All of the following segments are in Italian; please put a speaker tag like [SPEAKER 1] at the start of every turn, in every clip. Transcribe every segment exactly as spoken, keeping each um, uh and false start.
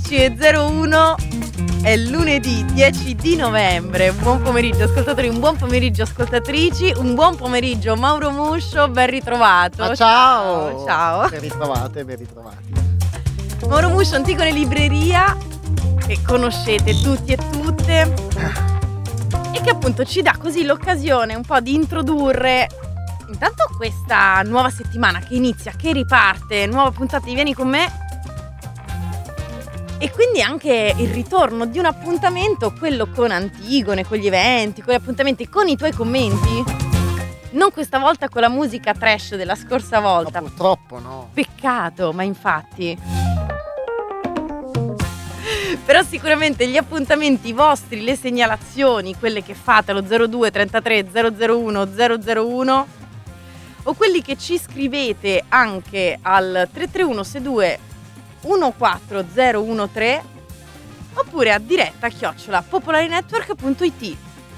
[SPEAKER 1] undici e zero uno, è lunedì dieci di novembre. Buon pomeriggio ascoltatori, un buon pomeriggio ascoltatrici, un buon pomeriggio Mauro Muscio, ben ritrovato.
[SPEAKER 2] Ma ciao!
[SPEAKER 1] Ciao!
[SPEAKER 2] Ben ritrovate, ben ritrovati.
[SPEAKER 1] Mauro Muscio, Antigone Libreria, che conoscete tutti e tutte, e che appunto ci dà così l'occasione un po' di introdurre intanto questa nuova settimana che inizia, che riparte, nuova puntata di Vieni con me, e quindi anche il ritorno di un appuntamento, quello con Antigone, con gli eventi, con gli appuntamenti, con i tuoi commenti. Non questa volta con la musica trash della scorsa volta.
[SPEAKER 2] Ma purtroppo no.
[SPEAKER 1] Peccato, ma infatti. Però sicuramente gli appuntamenti vostri, le segnalazioni, quelle che fate allo zero due trentatré zero zero uno zero zero uno, o quelli che ci scrivete anche al tre tre uno sei due uno quattro zero uno tre, oppure a diretta chiocciola popolarinetwork punto it.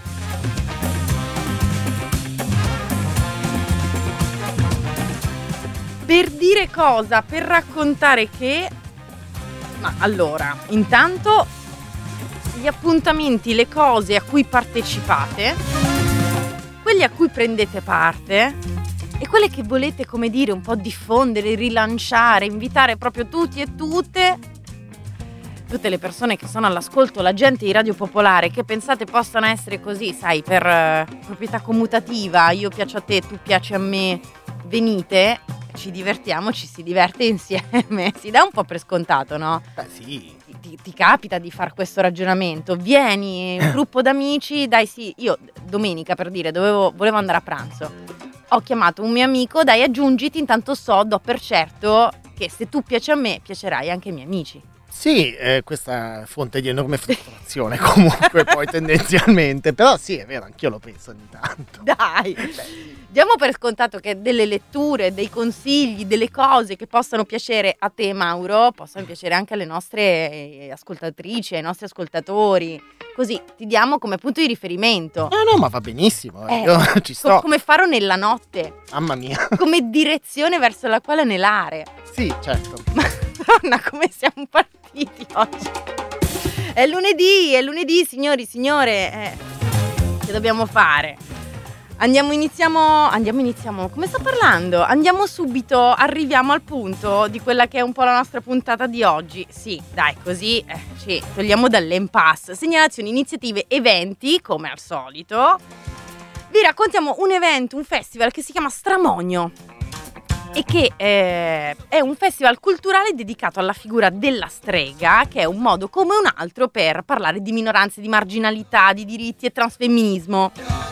[SPEAKER 1] Per dire cosa? Per raccontare che... Ma allora, intanto gli appuntamenti, le cose a cui partecipate, quelli a cui prendete parte e quelle che volete, come dire, un po' diffondere, rilanciare, invitare proprio tutti e tutte, tutte le persone che sono all'ascolto, la gente di Radio Popolare, che pensate possano essere così, sai, per eh, proprietà commutativa, io piaccio a te, tu piaci a me, venite, ci divertiamo, ci si diverte insieme. Si dà un po' per scontato, no?
[SPEAKER 2] Beh sì.
[SPEAKER 1] Ti, ti, ti capita di far questo ragionamento? Vieni, un gruppo d'amici, dai sì, io domenica per dire, dovevo, volevo andare a pranzo. Ho chiamato un mio amico, dai aggiungiti, intanto so, do per certo che se tu piaci a me, piacerai anche ai miei amici.
[SPEAKER 2] Sì, eh, questa è fonte di enorme frustrazione comunque poi tendenzialmente, però sì, è vero, anch'io lo penso ogni tanto.
[SPEAKER 1] Dai, diamo per scontato che delle letture, dei consigli, delle cose che possano piacere a te, Mauro, possano piacere anche alle nostre ascoltatrici, ai nostri ascoltatori. Così ti diamo come punto di riferimento.
[SPEAKER 2] No, no, ma va benissimo, eh,
[SPEAKER 1] Eh,
[SPEAKER 2] io ci sto.
[SPEAKER 1] co- come faro nella notte,
[SPEAKER 2] Mamma mia.
[SPEAKER 1] come direzione verso la quale anelare.
[SPEAKER 2] Sì, certo.
[SPEAKER 1] Madonna, come siamo partiti oggi. È lunedì, è lunedì, signori, signore. Eh, che dobbiamo fare? Andiamo, iniziamo, andiamo, iniziamo. Come sto parlando? Andiamo subito, arriviamo al punto di quella che è un po' la nostra puntata di oggi. Sì, dai, così eh, ci togliamo dall'impasse. Segnalazioni, iniziative, eventi, come al solito. Vi raccontiamo un evento, un festival che si chiama Stramonio, e che eh, è un festival culturale dedicato alla figura della strega, che è un modo come un altro per parlare di minoranze, di marginalità, di diritti e transfemminismo.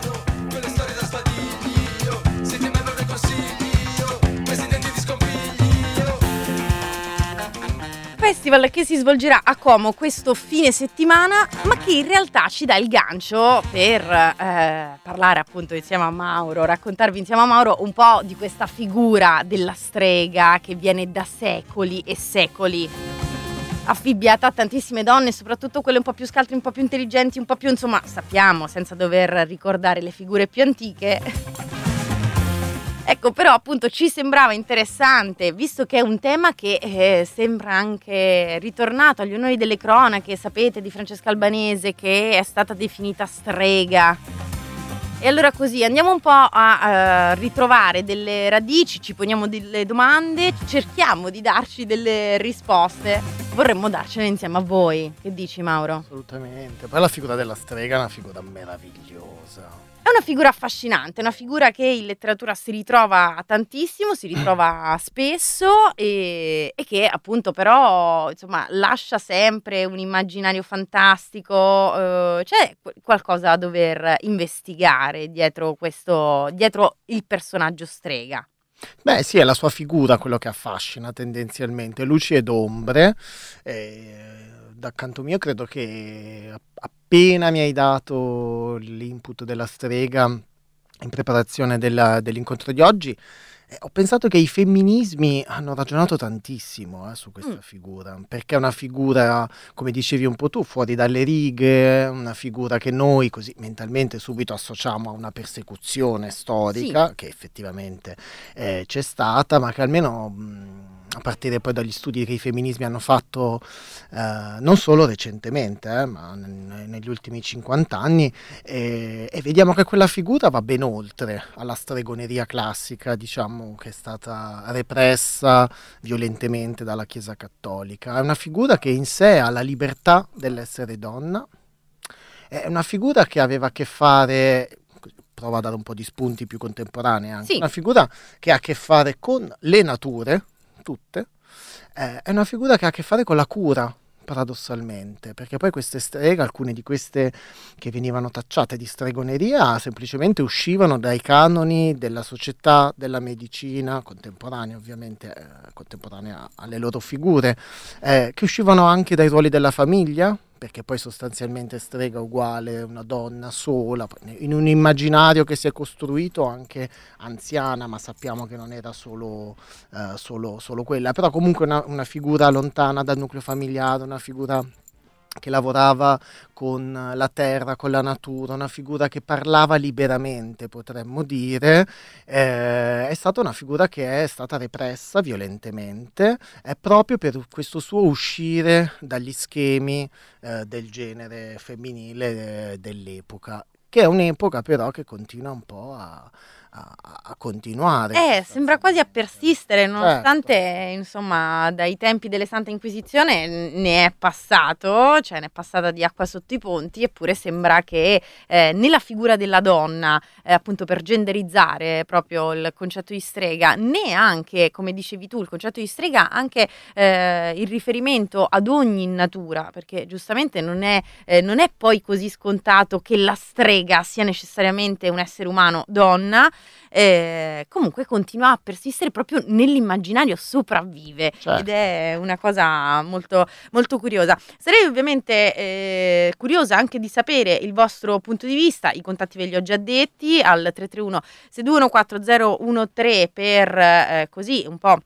[SPEAKER 1] Festival che si svolgerà a Como questo fine settimana, ma che in realtà ci dà il gancio per eh, parlare appunto insieme a Mauro, raccontarvi insieme a Mauro un po' di questa figura della strega che viene da secoli e secoli affibbiata a tantissime donne, soprattutto quelle un po' più scalte, un po' più intelligenti, un po' più, insomma, sappiamo, senza dover ricordare le figure più antiche. Ecco, però appunto ci sembrava interessante, visto che è un tema che eh, sembra anche ritornato agli onori delle cronache, sapete, di Francesca Albanese, che è stata definita strega. E allora così andiamo un po' a uh, ritrovare delle radici, ci poniamo delle domande, cerchiamo di darci delle risposte. Vorremmo darcene insieme a voi. Che dici, Mauro?
[SPEAKER 2] Assolutamente. Poi la figura della strega è una figura meravigliosa.
[SPEAKER 1] È una figura affascinante, una figura che in letteratura si ritrova tantissimo, si ritrova spesso e, e che appunto però insomma lascia sempre un immaginario fantastico, eh, c'è qualcosa da dover investigare dietro questo, dietro il personaggio strega.
[SPEAKER 2] Beh sì, è la sua figura quello che affascina tendenzialmente, luci ed ombre. Eh, da canto mio credo che appena mi hai dato l'input della strega in preparazione della, dell'incontro di oggi, eh, ho pensato che i femminismi hanno ragionato tantissimo eh, su questa mm. figura, perché è una figura, come dicevi un po' tu, fuori dalle righe, una figura che noi così mentalmente subito associamo a una persecuzione storica, sì, che effettivamente eh, c'è stata, ma che almeno mh, a partire poi dagli studi che i femminismi hanno fatto eh, non solo recentemente, eh, ma n- negli ultimi cinquanta anni, e, e vediamo che quella figura va ben oltre alla stregoneria classica, diciamo, che è stata repressa violentemente dalla Chiesa Cattolica. È una figura che in sé ha la libertà dell'essere donna, è una figura che aveva a che fare, prova a dare un po' di spunti più contemporanei anche,
[SPEAKER 1] Sì.
[SPEAKER 2] una figura che ha a che fare con le nature, tutte, eh, è una figura che ha a che fare con la cura, paradossalmente, perché poi queste streghe, alcune di queste che venivano tacciate di stregoneria, semplicemente uscivano dai canoni della società, della medicina contemporanea, ovviamente eh, contemporanea alle loro figure, eh, che uscivano anche dai ruoli della famiglia, perché poi sostanzialmente strega uguale una donna sola, in un immaginario che si è costruito anche anziana, ma sappiamo che non era solo, uh, solo, solo quella, però comunque una, una figura lontana dal nucleo familiare, una figura che lavorava con la terra, con la natura, una figura che parlava liberamente, potremmo dire, eh, è stata una figura che è stata repressa violentemente, è proprio per questo suo uscire dagli schemi eh, del genere femminile eh, dell'epoca, che è un'epoca però che continua un po' a... A, a continuare.
[SPEAKER 1] Eh, sembra quasi a persistere, nonostante,
[SPEAKER 2] certo.
[SPEAKER 1] insomma, dai tempi delle Santa Inquisizione ne è passato, cioè ne è passata di acqua sotto i ponti, eppure sembra che eh, nella figura della donna, eh, appunto per genderizzare proprio il concetto di strega, né anche, come dicevi tu, il concetto di strega, anche eh, il riferimento ad ogni natura, perché giustamente non è, eh, non è poi così scontato che la strega sia necessariamente un essere umano donna. Eh, comunque continua a persistere proprio nell'immaginario, sopravvive,
[SPEAKER 2] certo.
[SPEAKER 1] Ed è una cosa molto, molto curiosa. Sarei ovviamente eh, curiosa anche di sapere il vostro punto di vista. I contatti ve li ho già detti al tre tre uno sei due uno quattro zero uno tre per eh, così un po'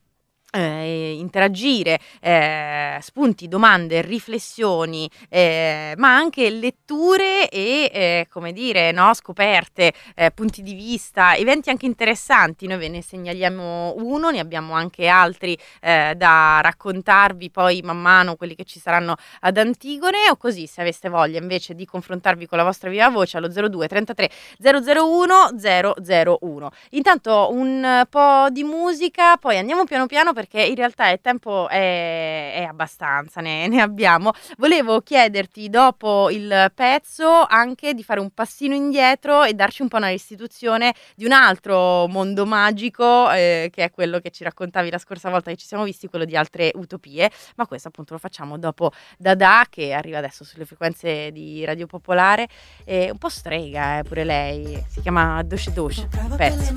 [SPEAKER 1] Eh, interagire, eh, spunti, domande, riflessioni, eh, ma anche letture e eh, come dire, no, scoperte, eh, punti di vista, eventi anche interessanti. Noi ve ne segnaliamo uno, ne abbiamo anche altri eh, da raccontarvi poi man mano, quelli che ci saranno ad Antigone, o così se aveste voglia invece di confrontarvi con la vostra viva voce allo zero due trentatré zero zero uno zero zero uno. Intanto un po' di musica, poi andiamo piano piano perché perché in realtà il tempo è, è abbastanza, ne, ne abbiamo. Volevo chiederti dopo il pezzo anche di fare un passino indietro e darci un po' una restituzione di un altro mondo magico eh, che è quello che ci raccontavi la scorsa volta che ci siamo visti, quello di Altre Utopie, ma questo appunto lo facciamo dopo Dada, che arriva adesso sulle frequenze di Radio Popolare, e un po' strega eh, pure lei, si chiama Doce Doce, pezzo.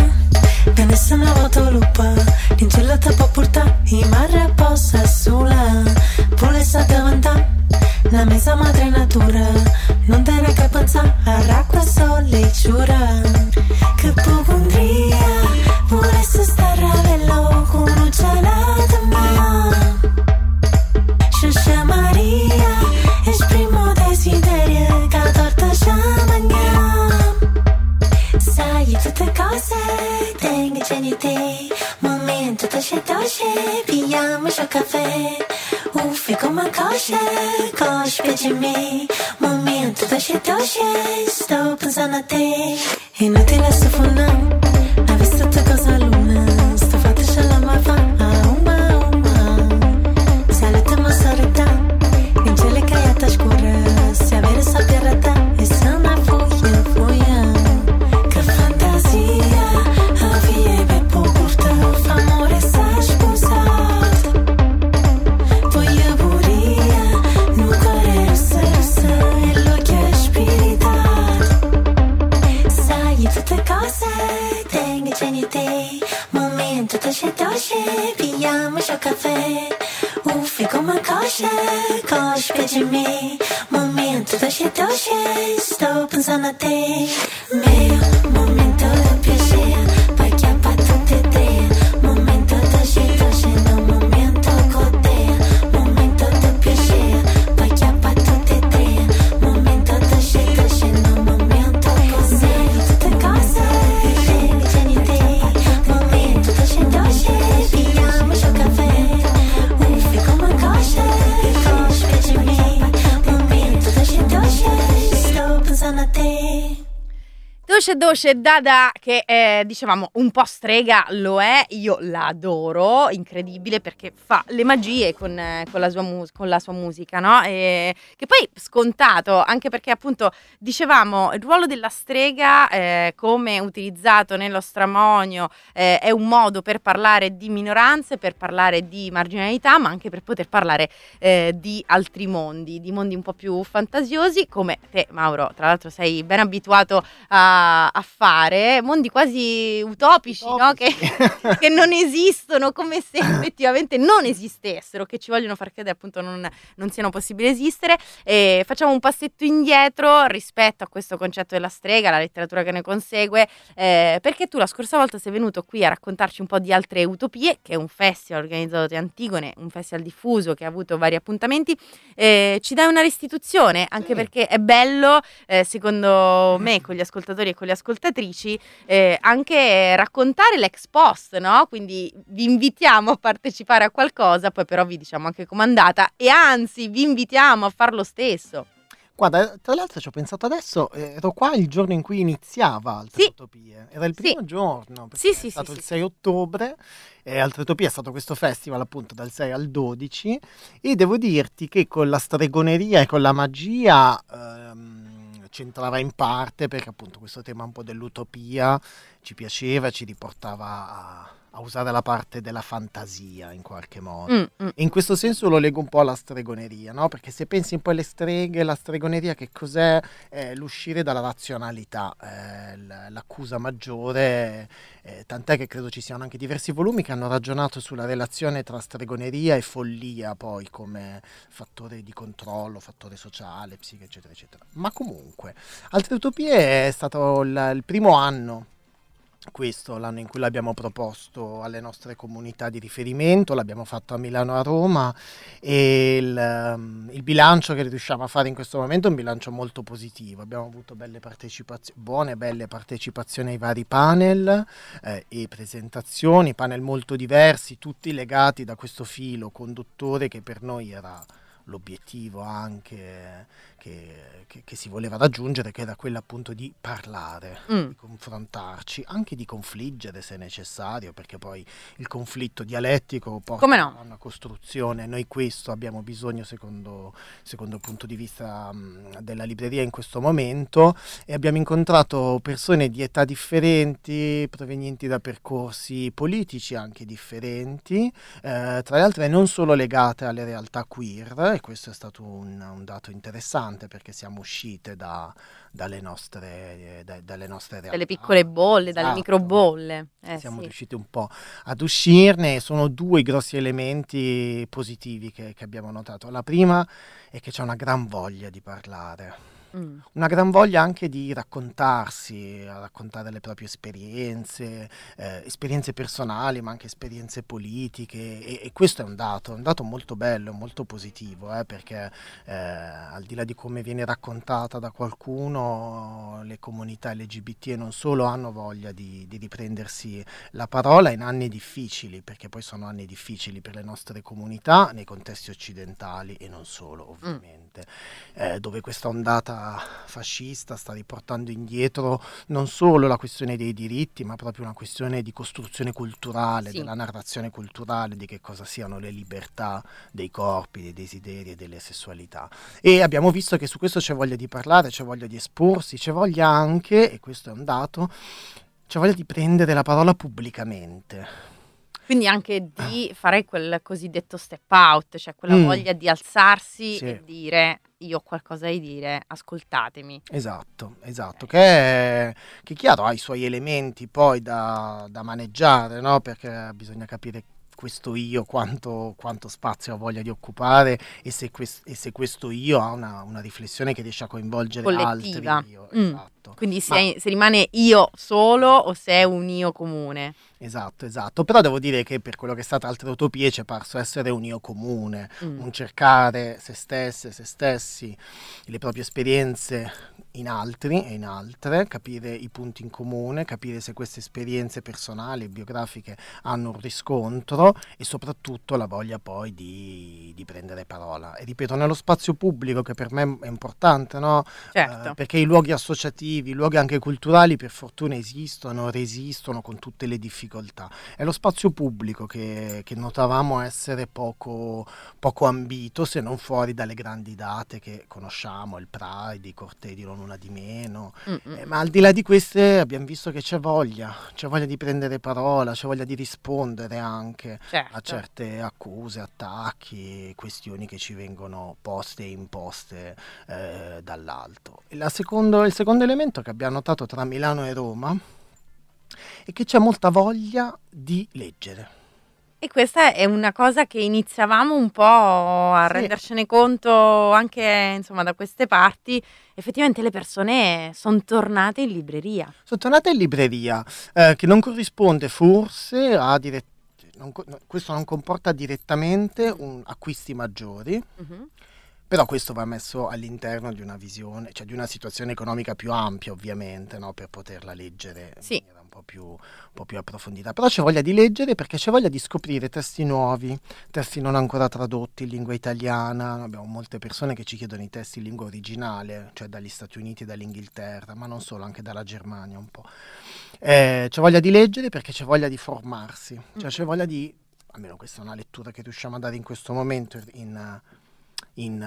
[SPEAKER 3] Te ne se ne voto lupa, l'incellata può portare i mare apposta sulla, pure sa davanti la mesa madre natura, non te ne che pensare a racqua sollecciura, che pocondria, vorresti stare a vello con un gelato mia, Scioscia Maria, esprimo desiderio che torta sciamagna, sai tutte cose, tengo geniti, momento dolce dolce, pigliamo il caffè, uffi come cosce, cosce piacimi, momento dolce dolce, sto pensando a te, inutile soffonare, hai visto tutte cose a luna, sto fatta la ma fa, a uma uma, salute ma sorretta, in gele caiata scura, se avere sapere e sana foglia foglia, che fantasia, a vie per porta, fa amore sa sposat, voglio buria, non corre rossa rossa, e l'occhio è spiritat, sai tutte cose, tengo geniti, momento dolce dolce, pigliamo il caffè, uffi come cosce, cosce piacimi, momento dolce dolce, sto pensando a te, mio momento di piacere, poi chiappa tutte e tre, momento dolce dolce, no momento con te, momento di piacere, poi chiappa tutte e tre, momento dolce dolce, no momento con te, tutte cose, tengo geniti, momento dolce dolce, pigliamo il caffè,
[SPEAKER 1] Doce Doce Dada, che eh, dicevamo un po' strega lo è, io la adoro, incredibile perché fa le magie con, eh, con, la, sua mus- con la sua musica, no? E, che poi scontato, anche perché appunto dicevamo il ruolo della strega eh, come utilizzato nello Stramonio eh, è un modo per parlare di minoranze, per parlare di marginalità, ma anche per poter parlare eh, di altri mondi, di mondi un po' più fantasiosi, come te Mauro, tra l'altro sei ben abituato a a fare, mondi quasi utopici, utopici. No? Che, che non esistono, come se effettivamente non esistessero, che ci vogliono far credere appunto non, non siano possibili esistere. E facciamo un passetto indietro rispetto a questo concetto della strega, la letteratura che ne consegue, eh, perché tu la scorsa volta sei venuto qui a raccontarci un po' di Altre Utopie, che è un festival organizzato da Antigone, un festival diffuso che ha avuto vari appuntamenti. Eh, ci dai una restituzione, anche sì. Perché è bello, eh, secondo me, con gli ascoltatori e con le ascoltatrici, eh, anche raccontare l'ex post, no? Quindi vi invitiamo a partecipare a qualcosa, poi però vi diciamo anche com'è andata e anzi vi invitiamo a far lo stesso.
[SPEAKER 2] Guarda, tra l'altro ci ho pensato adesso, eh, ero qua il giorno in cui iniziava Altre
[SPEAKER 1] sì.
[SPEAKER 2] Utopie, era il primo sì. giorno,
[SPEAKER 1] sì,
[SPEAKER 2] è
[SPEAKER 1] sì,
[SPEAKER 2] stato
[SPEAKER 1] sì,
[SPEAKER 2] il
[SPEAKER 1] sì.
[SPEAKER 2] sei ottobre, e Altre Utopie è stato questo festival appunto dal sei al dodici, e devo dirti che con la stregoneria e con la magia ehm, c'entrava in parte, perché appunto questo tema un po' dell'utopia ci piaceva, ci riportava a, a usare la parte della fantasia in qualche modo. Mm, mm. E in questo senso lo leggo un po' alla stregoneria, no? Perché se pensi un po' alle streghe, la stregoneria che cos'è? È l'uscire dalla razionalità, eh, l'accusa maggiore, eh, tant'è che credo ci siano anche diversi volumi che hanno ragionato sulla relazione tra stregoneria e follia poi come fattore di controllo, fattore sociale, psiche, eccetera, eccetera. Ma comunque, Altre Utopie è stato il, il primo anno, questo l'anno in cui l'abbiamo proposto alle nostre comunità di riferimento, l'abbiamo fatto a Milano e a Roma, e il, il bilancio che riusciamo a fare in questo momento è un bilancio molto positivo. Abbiamo avuto belle partecipazioni, buone e belle partecipazioni ai vari panel eh, e presentazioni, panel molto diversi, tutti legati da questo filo conduttore che per noi era l'obiettivo anche che, che, che si voleva raggiungere, che era quello appunto di parlare, mm. di confrontarci, anche di confliggere se necessario, perché poi il conflitto dialettico porta no? a una costruzione. Noi questo abbiamo bisogno secondo, secondo il punto di vista mh, della libreria in questo momento, e abbiamo incontrato persone di età differenti, provenienti da percorsi politici anche differenti, eh, tra le altre non solo legate alle realtà queer, e questo è stato un, un dato interessante perché siamo uscite da, dalle, nostre, da, dalle nostre realtà.
[SPEAKER 1] Dalle piccole bolle,
[SPEAKER 2] esatto.
[SPEAKER 1] dalle microbolle. Eh,
[SPEAKER 2] siamo
[SPEAKER 1] sì.
[SPEAKER 2] riusciti un po' ad uscirne. Sono due i grossi elementi positivi che, che abbiamo notato. La prima è che c'è una gran voglia di parlare. Mm. Una gran voglia anche di raccontarsi, raccontare le proprie esperienze, eh, esperienze personali, ma anche esperienze politiche, e, e questo è un dato, un dato molto bello, molto positivo, eh, perché eh, al di là di come viene raccontata da qualcuno, le comunità L G B T e non solo hanno voglia di, di riprendersi la parola in anni difficili, perché poi sono anni difficili per le nostre comunità nei contesti occidentali e non solo, ovviamente, mm. eh, dove questa ondata fascista sta riportando indietro non solo la questione dei diritti, ma proprio una questione di costruzione culturale, sì. della narrazione culturale di che cosa siano le libertà dei corpi, dei desideri e delle sessualità. E abbiamo visto che su questo c'è voglia di parlare, c'è voglia di esporsi, c'è voglia anche, e questo è un dato, c'è voglia di prendere la parola pubblicamente.
[SPEAKER 1] Quindi anche di fare quel cosiddetto step out, cioè quella mm. voglia di alzarsi sì. e dire io ho qualcosa da dire, ascoltatemi.
[SPEAKER 2] Esatto, esatto, che, è, che chiaro ha i suoi elementi poi da, da maneggiare, no? Perché bisogna capire questo io quanto, quanto spazio ha voglia di occupare, e se, quest, e se questo io ha una, una riflessione che riesce a coinvolgere
[SPEAKER 1] collettiva.
[SPEAKER 2] altri io.
[SPEAKER 1] Mm.
[SPEAKER 2] Esatto.
[SPEAKER 1] Quindi se,
[SPEAKER 2] Ma,
[SPEAKER 1] è, se rimane io solo o se è un io comune.
[SPEAKER 2] Esatto, esatto, però devo dire che per quello che è stata Altre Utopie ci è parso essere un io comune, mm. un cercare se stesse, se stessi, le proprie esperienze in altri e in altre, capire i punti in comune, capire se queste esperienze personali e biografiche hanno un riscontro e soprattutto la voglia poi di, di prendere parola. E ripeto, nello spazio pubblico, che per me è importante, no?
[SPEAKER 1] Certo.
[SPEAKER 2] Eh, perché i luoghi associativi, i luoghi anche culturali per fortuna esistono, resistono con tutte le difficoltà. È lo spazio pubblico che, che notavamo essere poco, poco ambito, se non fuori dalle grandi date che conosciamo, il Pride, i cortei di non una di meno, eh, ma al di là di queste abbiamo visto che c'è voglia, c'è voglia di prendere parola, c'è voglia di rispondere anche
[SPEAKER 1] Certo.
[SPEAKER 2] a certe accuse, attacchi, questioni che ci vengono poste e imposte eh, dall'alto. E la secondo, il secondo elemento che abbiamo notato tra Milano e Roma è che c'è molta voglia di leggere.
[SPEAKER 1] E questa è una cosa che iniziavamo un po' a
[SPEAKER 2] Sì.
[SPEAKER 1] rendercene conto anche, insomma, da queste parti. Effettivamente le persone sono tornate in libreria.
[SPEAKER 2] Sono tornata in libreria, eh, che non corrisponde forse a dire- non co- no, questo non comporta direttamente un acquisti maggiori,
[SPEAKER 1] Mhm.
[SPEAKER 2] però questo va messo all'interno di una visione, cioè di una situazione economica più ampia, ovviamente, no, per poterla leggere in
[SPEAKER 1] Sì.
[SPEAKER 2] maniera un po' più, un po' più approfondita. Però c'è voglia di leggere perché c'è voglia di scoprire testi nuovi, testi non ancora tradotti in lingua italiana. Abbiamo molte persone che ci chiedono i testi in lingua originale, cioè dagli Stati Uniti e dall'Inghilterra, ma non solo, anche dalla Germania un po'. Eh, c'è voglia di leggere perché c'è voglia di formarsi, cioè c'è voglia di, almeno questa è una lettura che riusciamo a dare in questo momento, in, in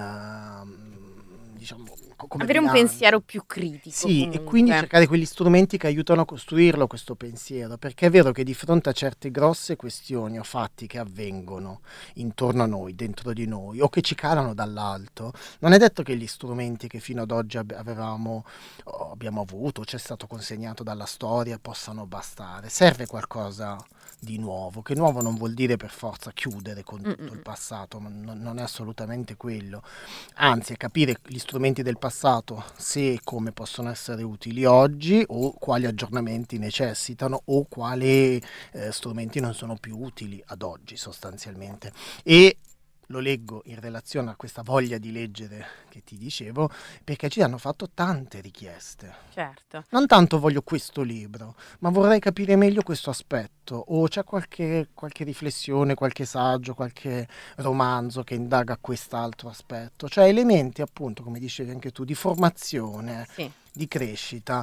[SPEAKER 2] uh, diciamo co- come
[SPEAKER 1] Avere un
[SPEAKER 2] bilancio.
[SPEAKER 1] pensiero più critico.
[SPEAKER 2] Sì, e
[SPEAKER 1] comunque.
[SPEAKER 2] quindi cercare quegli strumenti che aiutano a costruirlo questo pensiero, perché è vero che di fronte a certe grosse questioni o fatti che avvengono intorno a noi, dentro di noi, o che ci calano dall'alto, non è detto che gli strumenti che fino ad oggi ab- avevamo, o abbiamo avuto, ci è stato consegnato dalla storia, possano bastare. Serve qualcosa di nuovo, che nuovo non vuol dire per forza chiudere con tutto
[SPEAKER 1] Mm-mm.
[SPEAKER 2] il passato, ma non, non è assolutamente quello. Anzi, è capire gli strumenti del passato, se e come possono essere utili oggi o quali aggiornamenti necessitano o quali eh, strumenti non sono più utili ad oggi sostanzialmente. E lo leggo in relazione a questa voglia di leggere che ti dicevo, perché ci hanno fatto tante richieste.
[SPEAKER 1] Certo.
[SPEAKER 2] Non tanto voglio questo libro, ma vorrei capire meglio questo aspetto, o c'è qualche, qualche riflessione, qualche saggio, qualche romanzo che indaga quest'altro aspetto, cioè elementi appunto, come dicevi anche tu, di formazione,
[SPEAKER 1] Sì.
[SPEAKER 2] di crescita,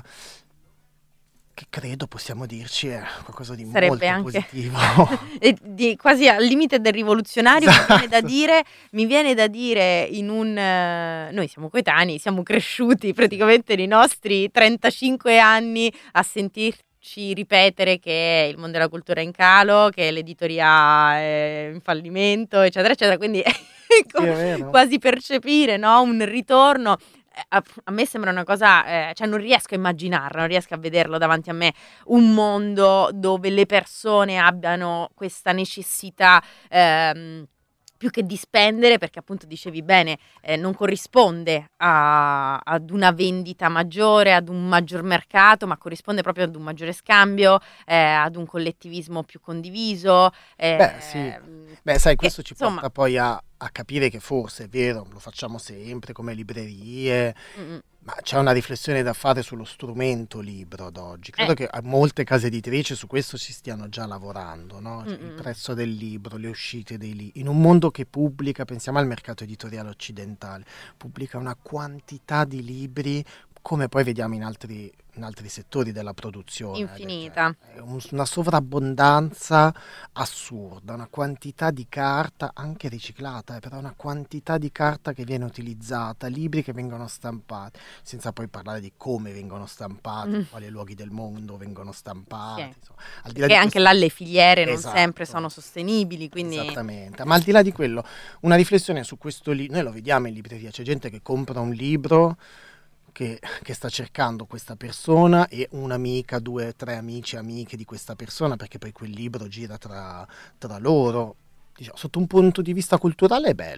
[SPEAKER 2] che credo possiamo dirci è qualcosa di
[SPEAKER 1] Sarebbe
[SPEAKER 2] molto
[SPEAKER 1] anche
[SPEAKER 2] positivo.
[SPEAKER 1] e di- quasi al limite del rivoluzionario. Mi viene da
[SPEAKER 2] Esatto.
[SPEAKER 1] dire, mi viene da dire in un eh, noi siamo coetanei, siamo cresciuti praticamente nei nostri trentacinque anni a sentirci ripetere che il mondo della cultura è in calo, che l'editoria è in fallimento, eccetera, eccetera. Quindi
[SPEAKER 2] Sì, è vero.
[SPEAKER 1] quasi percepire, no, un ritorno. eh, A, a me sembra una cosa, eh, cioè non riesco a immaginarlo, non riesco a vederlo davanti a me, un mondo dove le persone abbiano questa necessità ehm, più che di spendere, perché appunto dicevi bene, eh, non corrisponde a- ad una vendita maggiore, ad un maggior mercato, ma corrisponde proprio ad un maggiore scambio, eh, ad un collettivismo più condiviso. eh,
[SPEAKER 2] Beh, sì. Beh, sai, questo ci
[SPEAKER 1] insomma-
[SPEAKER 2] porta poi a, a capire che forse è vero, lo facciamo sempre come librerie,
[SPEAKER 1] Mm-mm.
[SPEAKER 2] ma c'è una riflessione da fare sullo strumento libro ad oggi. Credo
[SPEAKER 1] Eh.
[SPEAKER 2] che a molte case editrici su questo ci stiano già lavorando, no? Cioè, il
[SPEAKER 1] Mm-mm.
[SPEAKER 2] prezzo del libro, le uscite dei libri. In un mondo che pubblica, pensiamo al mercato editoriale occidentale, pubblica una quantità di libri, come poi vediamo in altri, in altri settori della produzione. eh, del
[SPEAKER 1] Infinita.
[SPEAKER 2] genere. È un- una sovrabbondanza assurda, una quantità di carta, anche riciclata, eh, però una quantità di carta che viene utilizzata, libri che vengono stampati, senza poi parlare di come vengono stampati,
[SPEAKER 1] Mm.
[SPEAKER 2] in quali luoghi del mondo vengono stampati.
[SPEAKER 1] Sì.
[SPEAKER 2] insomma. Al di là
[SPEAKER 1] Che
[SPEAKER 2] di
[SPEAKER 1] anche
[SPEAKER 2] questo-
[SPEAKER 1] là le filiere non
[SPEAKER 2] Esatto.
[SPEAKER 1] sempre sono sostenibili, quindi
[SPEAKER 2] Esattamente, ma al di là di quello, una riflessione su questo libro, noi lo vediamo in libreria, c'è gente che compra un libro che, che sta cercando questa persona e un'amica, due, tre amici, amiche di questa persona, perché poi quel libro gira tra, tra loro. Diciamo, sotto un punto di vista culturale è bello,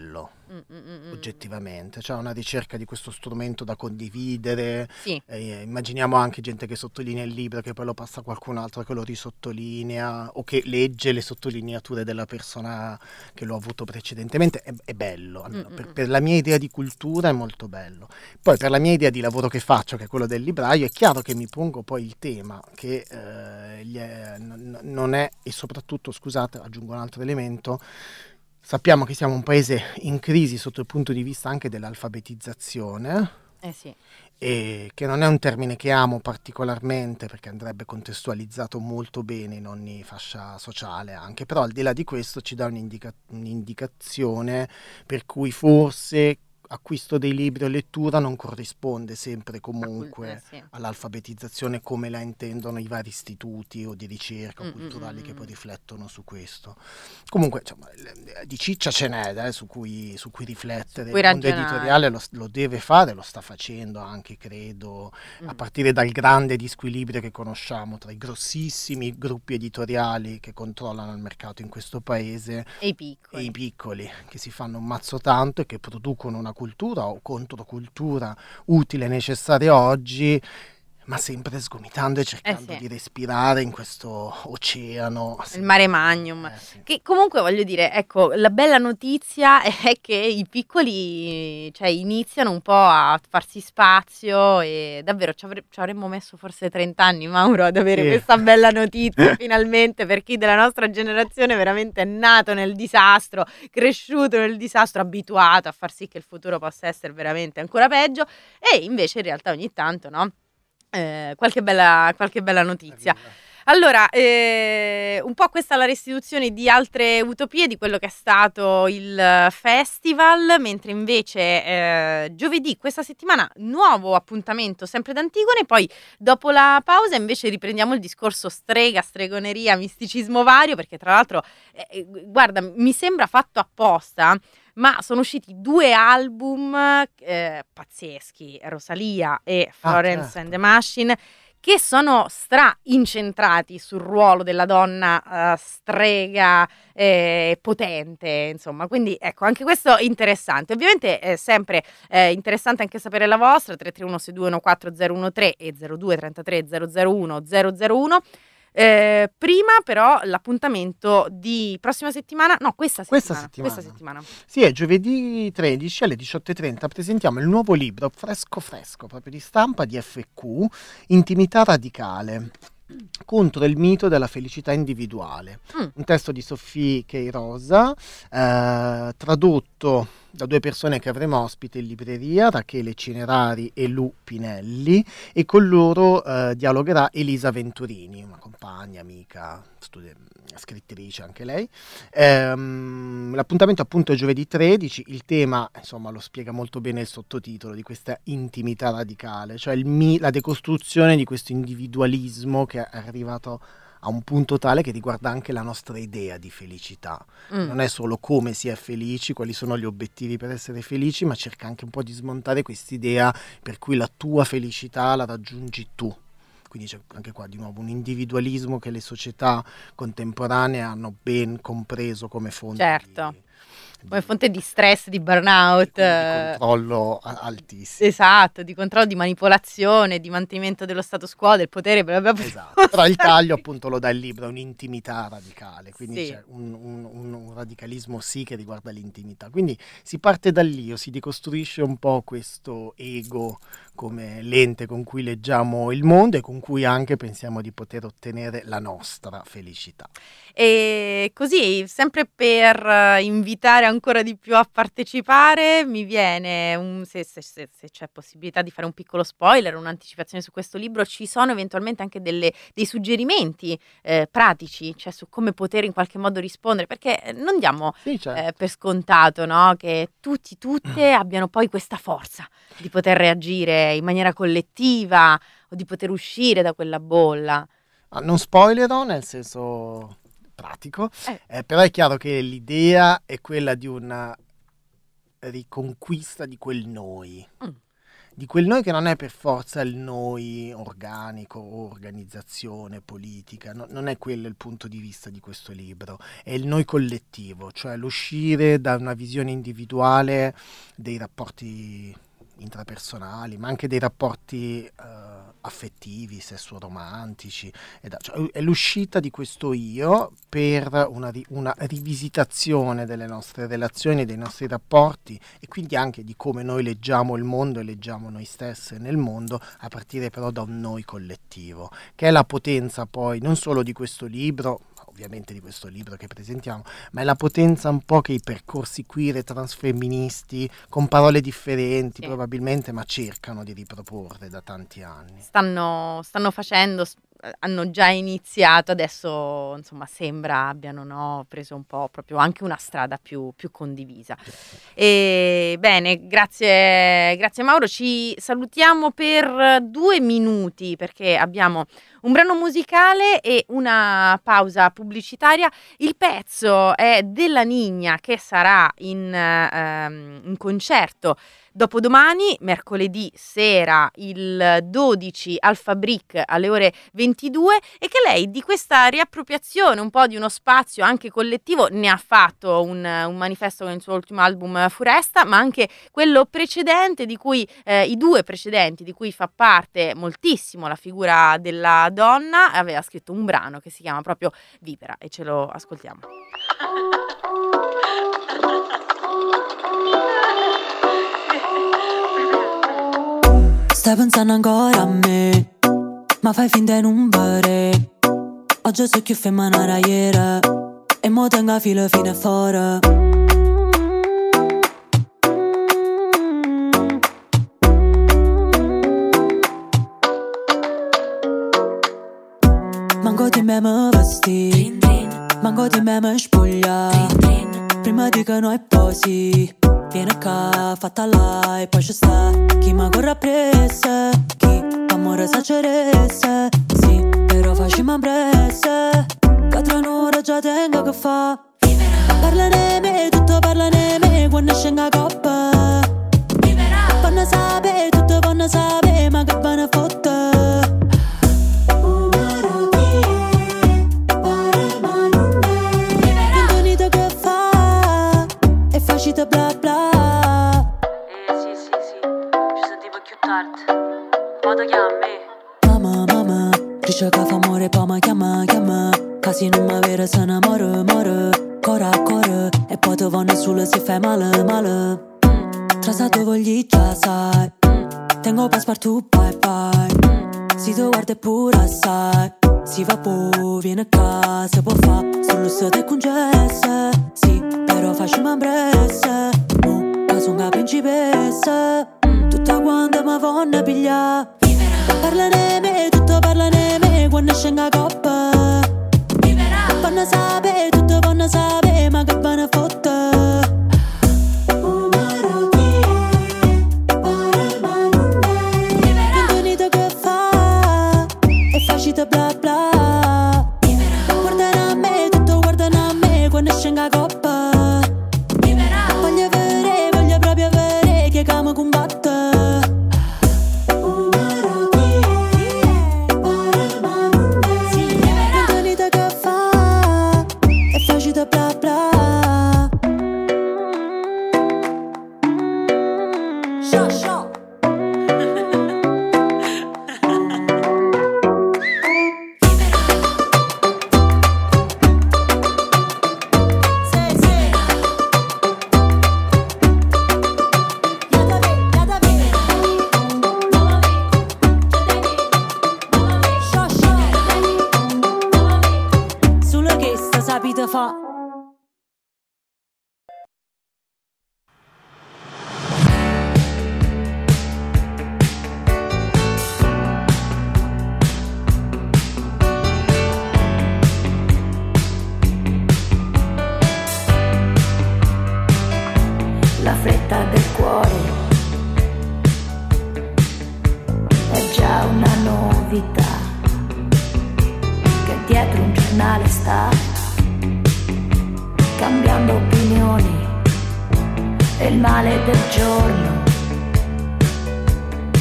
[SPEAKER 1] Mm, mm, mm.
[SPEAKER 2] oggettivamente, cioè una ricerca di questo strumento da condividere.
[SPEAKER 1] Sì.
[SPEAKER 2] Eh, immaginiamo anche gente che sottolinea il libro, che poi lo passa a qualcun altro che lo risottolinea o che legge le sottolineature della persona che lo ha avuto precedentemente. È, è bello, almeno
[SPEAKER 1] Mm,
[SPEAKER 2] per,
[SPEAKER 1] mm.
[SPEAKER 2] per la mia idea di cultura è molto bello. Poi per la mia idea di lavoro che faccio, che è quello del libraio, è chiaro che mi pongo poi il tema che eh, gli è- n- non è, e soprattutto, scusate, aggiungo un altro elemento. Sappiamo che siamo un paese in crisi sotto il punto di vista anche dell'alfabetizzazione,
[SPEAKER 1] Eh sì.
[SPEAKER 2] e che non è un termine che amo particolarmente perché andrebbe contestualizzato molto bene in ogni fascia sociale anche, però al di là di questo ci dà un'indica- un'indicazione per cui forse acquisto dei libri o lettura non corrisponde sempre comunque
[SPEAKER 1] Eh sì.
[SPEAKER 2] all'alfabetizzazione come la intendono i vari istituti o di ricerca o
[SPEAKER 1] Mm,
[SPEAKER 2] culturali
[SPEAKER 1] mm,
[SPEAKER 2] che
[SPEAKER 1] mm.
[SPEAKER 2] poi riflettono su questo. Comunque, insomma, l- di ciccia ce n'è eh, su cui, su cui riflettere.
[SPEAKER 1] cui
[SPEAKER 2] Il mondo
[SPEAKER 1] ragionare.
[SPEAKER 2] editoriale lo, lo deve fare, lo sta facendo anche, credo, a
[SPEAKER 1] Mm.
[SPEAKER 2] partire dal grande disquilibrio che conosciamo tra i grossissimi gruppi editoriali che controllano il mercato in questo paese
[SPEAKER 1] E i
[SPEAKER 2] e
[SPEAKER 1] piccoli.
[SPEAKER 2] i piccoli che si fanno un mazzo tanto e che producono una cultura o controcultura utile e necessaria oggi, ma sempre sgomitando e cercando
[SPEAKER 1] Eh sì.
[SPEAKER 2] di respirare in questo oceano.
[SPEAKER 1] Il mare magnum.
[SPEAKER 2] Eh, sì.
[SPEAKER 1] Che comunque voglio dire, ecco, la bella notizia è che i piccoli, cioè, iniziano un po' a farsi spazio e davvero ci, avre- ci avremmo messo forse trenta anni, Mauro, ad avere
[SPEAKER 2] Sì.
[SPEAKER 1] questa bella notizia finalmente, per chi della nostra generazione veramente è nato nel disastro, cresciuto nel disastro, abituato a far sì che il futuro possa essere veramente ancora peggio, e invece in realtà ogni tanto, no? Eh, qualche bella, qualche bella notizia.
[SPEAKER 2] Arriva.
[SPEAKER 1] Allora, eh, un po' questa è la restituzione di altre utopie di quello che è stato il eh, festival, mentre invece eh, giovedì, questa settimana, nuovo appuntamento sempre d'Antigone, poi dopo la pausa invece riprendiamo il discorso strega, stregoneria, misticismo vario, perché tra l'altro, eh, guarda, mi sembra fatto apposta, ma sono usciti due album eh, pazzeschi, Rosalia e Florence
[SPEAKER 2] certo.
[SPEAKER 1] and the Machine, che sono stra incentrati sul ruolo della donna eh, strega eh, potente, insomma, quindi ecco, anche questo interessante. Ovviamente è sempre eh, interessante anche sapere la vostra, tre tre uno sei due uno quattro zero uno tre e zero due trentatré zero zero uno zero zero uno. Eh, prima però l'appuntamento di prossima settimana, no, questa
[SPEAKER 2] Questa
[SPEAKER 1] settimana,
[SPEAKER 2] settimana.
[SPEAKER 1] questa settimana.
[SPEAKER 2] Sì, è giovedì tredici alle diciotto e trenta presentiamo il nuovo libro fresco fresco, proprio di stampa di F Q, Intimità radicale, contro il mito della felicità individuale.
[SPEAKER 1] Mm.
[SPEAKER 2] Un testo di Sophie Queirosa, eh, tradotto da due persone che avremo ospite in libreria, Rachele Cinerari e Lu Pinelli, e con loro eh, dialogherà Elisa Venturini, una compagna, amica, studi- scrittrice anche lei. Ehm, l'appuntamento appunto è giovedì tredici, il tema insomma lo spiega molto bene il sottotitolo di questa intimità radicale, cioè il mi- la decostruzione di questo individualismo che è arrivato a un punto tale che riguarda anche la nostra idea di felicità.
[SPEAKER 1] Mm.
[SPEAKER 2] Non è solo come si è felici, quali sono gli obiettivi per essere felici, ma cerca anche un po' di smontare quest'idea per cui la tua felicità la raggiungi tu. Quindi c'è anche qua di nuovo un individualismo che le società contemporanee hanno ben compreso come fonte
[SPEAKER 1] Certo.
[SPEAKER 2] di,
[SPEAKER 1] Come fonte di stress, di burnout,
[SPEAKER 2] di
[SPEAKER 1] eh,
[SPEAKER 2] controllo a- altissimo.
[SPEAKER 1] esatto, di controllo, di manipolazione, di mantenimento dello status quo, del potere, bla bla bla.
[SPEAKER 2] Esatto. Però il taglio appunto lo dà il libro, è un'intimità radicale, quindi
[SPEAKER 1] Sì.
[SPEAKER 2] c'è un, un- un- un radicalismo sì che riguarda l'intimità. Quindi si parte da lì, o si decostruisce un po' questo ego come lente con cui leggiamo il mondo e con cui anche pensiamo di poter ottenere la nostra felicità.
[SPEAKER 1] E così, sempre per eh, invitare ancora di più a partecipare, mi viene, un, se, se- se- se c'è possibilità di fare un piccolo spoiler, un'anticipazione su questo libro, ci sono eventualmente anche delle- dei suggerimenti eh, pratici, cioè su come poter in qualche modo rispondere, perché non diamo
[SPEAKER 2] Sì, certo.
[SPEAKER 1] eh, per scontato, no? Che tutti, tutte abbiano poi questa forza di poter reagire in maniera collettiva o di poter uscire da quella bolla.
[SPEAKER 2] Ah, non spoilerò nel senso pratico,
[SPEAKER 1] Eh.
[SPEAKER 2] eh, però è chiaro che l'idea è quella di una riconquista di quel noi,
[SPEAKER 1] Mm.
[SPEAKER 2] di quel noi che non è per forza il noi organico, organizzazione, politica, no, non è quello il punto di vista di questo libro, è il noi collettivo, cioè l'uscire da una visione individuale dei rapporti intrapersonali, ma anche dei rapporti uh, affettivi, sessuoromantici, ed, cioè, è l'uscita di questo io per una, ri- una rivisitazione delle nostre relazioni, dei nostri rapporti e quindi anche di come noi leggiamo il mondo e leggiamo noi stesse nel mondo, a partire però da un noi collettivo, che è la potenza poi non solo di questo libro, ovviamente di questo libro che presentiamo, ma è la potenza un po' che i percorsi queer e transfemministi, con parole differenti sì. probabilmente, ma cercano di riproporre da tanti anni.
[SPEAKER 1] Stanno, stanno facendo, hanno già iniziato, adesso insomma sembra abbiano no, preso un po' proprio anche una strada più, più condivisa. E, bene, grazie, grazie Mauro, ci salutiamo per due minuti perché abbiamo un brano musicale e una pausa pubblicitaria. Il pezzo è della Nigna che sarà in, ehm, in concerto dopodomani, mercoledì sera il dodici al Fabric alle ore ventidue, e che lei di questa riappropriazione un po' di uno spazio anche collettivo ne ha fatto un, un manifesto con il suo ultimo album Furesta, ma anche quello precedente di cui eh, i due precedenti di cui fa parte moltissimo la figura della donna. Aveva scritto un brano che si chiama proprio Vipera e ce lo ascoltiamo.
[SPEAKER 3] Stai pensando ancora a me, ma fai finta di non vedere. Oggi so più femminile ieri e mo tengo a filo fino a fuori. Manco di me mi vesti, manco di me mi spoglia. Prima di che noi posi, vieni qua, fatta là e poi ci sta. Chi mi corre appresso, chi amore sa ceresse. Sì, però facciamo imprese, che tra un'ora già tengo che fa. Parla di me, tutto parla di me, quando scende la coppa. Vanno sapere, tutto vanno sapere, ma che vanno fotte. Facite bla bla.
[SPEAKER 4] Eh sì sì sì, ci sentivo più tardi. Vado chiami.
[SPEAKER 3] Mamma mamma, dice che fa amore poi mi chiama chiama. Casi non mi vede se ne muore muore. Cora cora e poi ti vanno solo se fai male male. Trasato voglio già sai. Tengo passepartout bye bye. Si tu guarda pure assai. Si va poi viene a casa può fa. Solo se te congessa. Sì, però facciamo imprese. No, che sono una principessa. Tutta quanta mi vanno a pigliare. Parla di me, tutto parla di me, quando scende la coppa. Vanno sapere, tutto vanno sapere, ma che vanno fotte. Benvenuto che fa e facite bla bla. Guardano a me, tutto guardano a me, quando scende la coppa. Voglio vedere, voglio proprio vedere che come combatte. Benvenuto che fa e facite bla bla. Show, show. Fa.
[SPEAKER 5] La fretta del cuore è già una novità che dietro un giornale sta cambiando opinioni e il male del giorno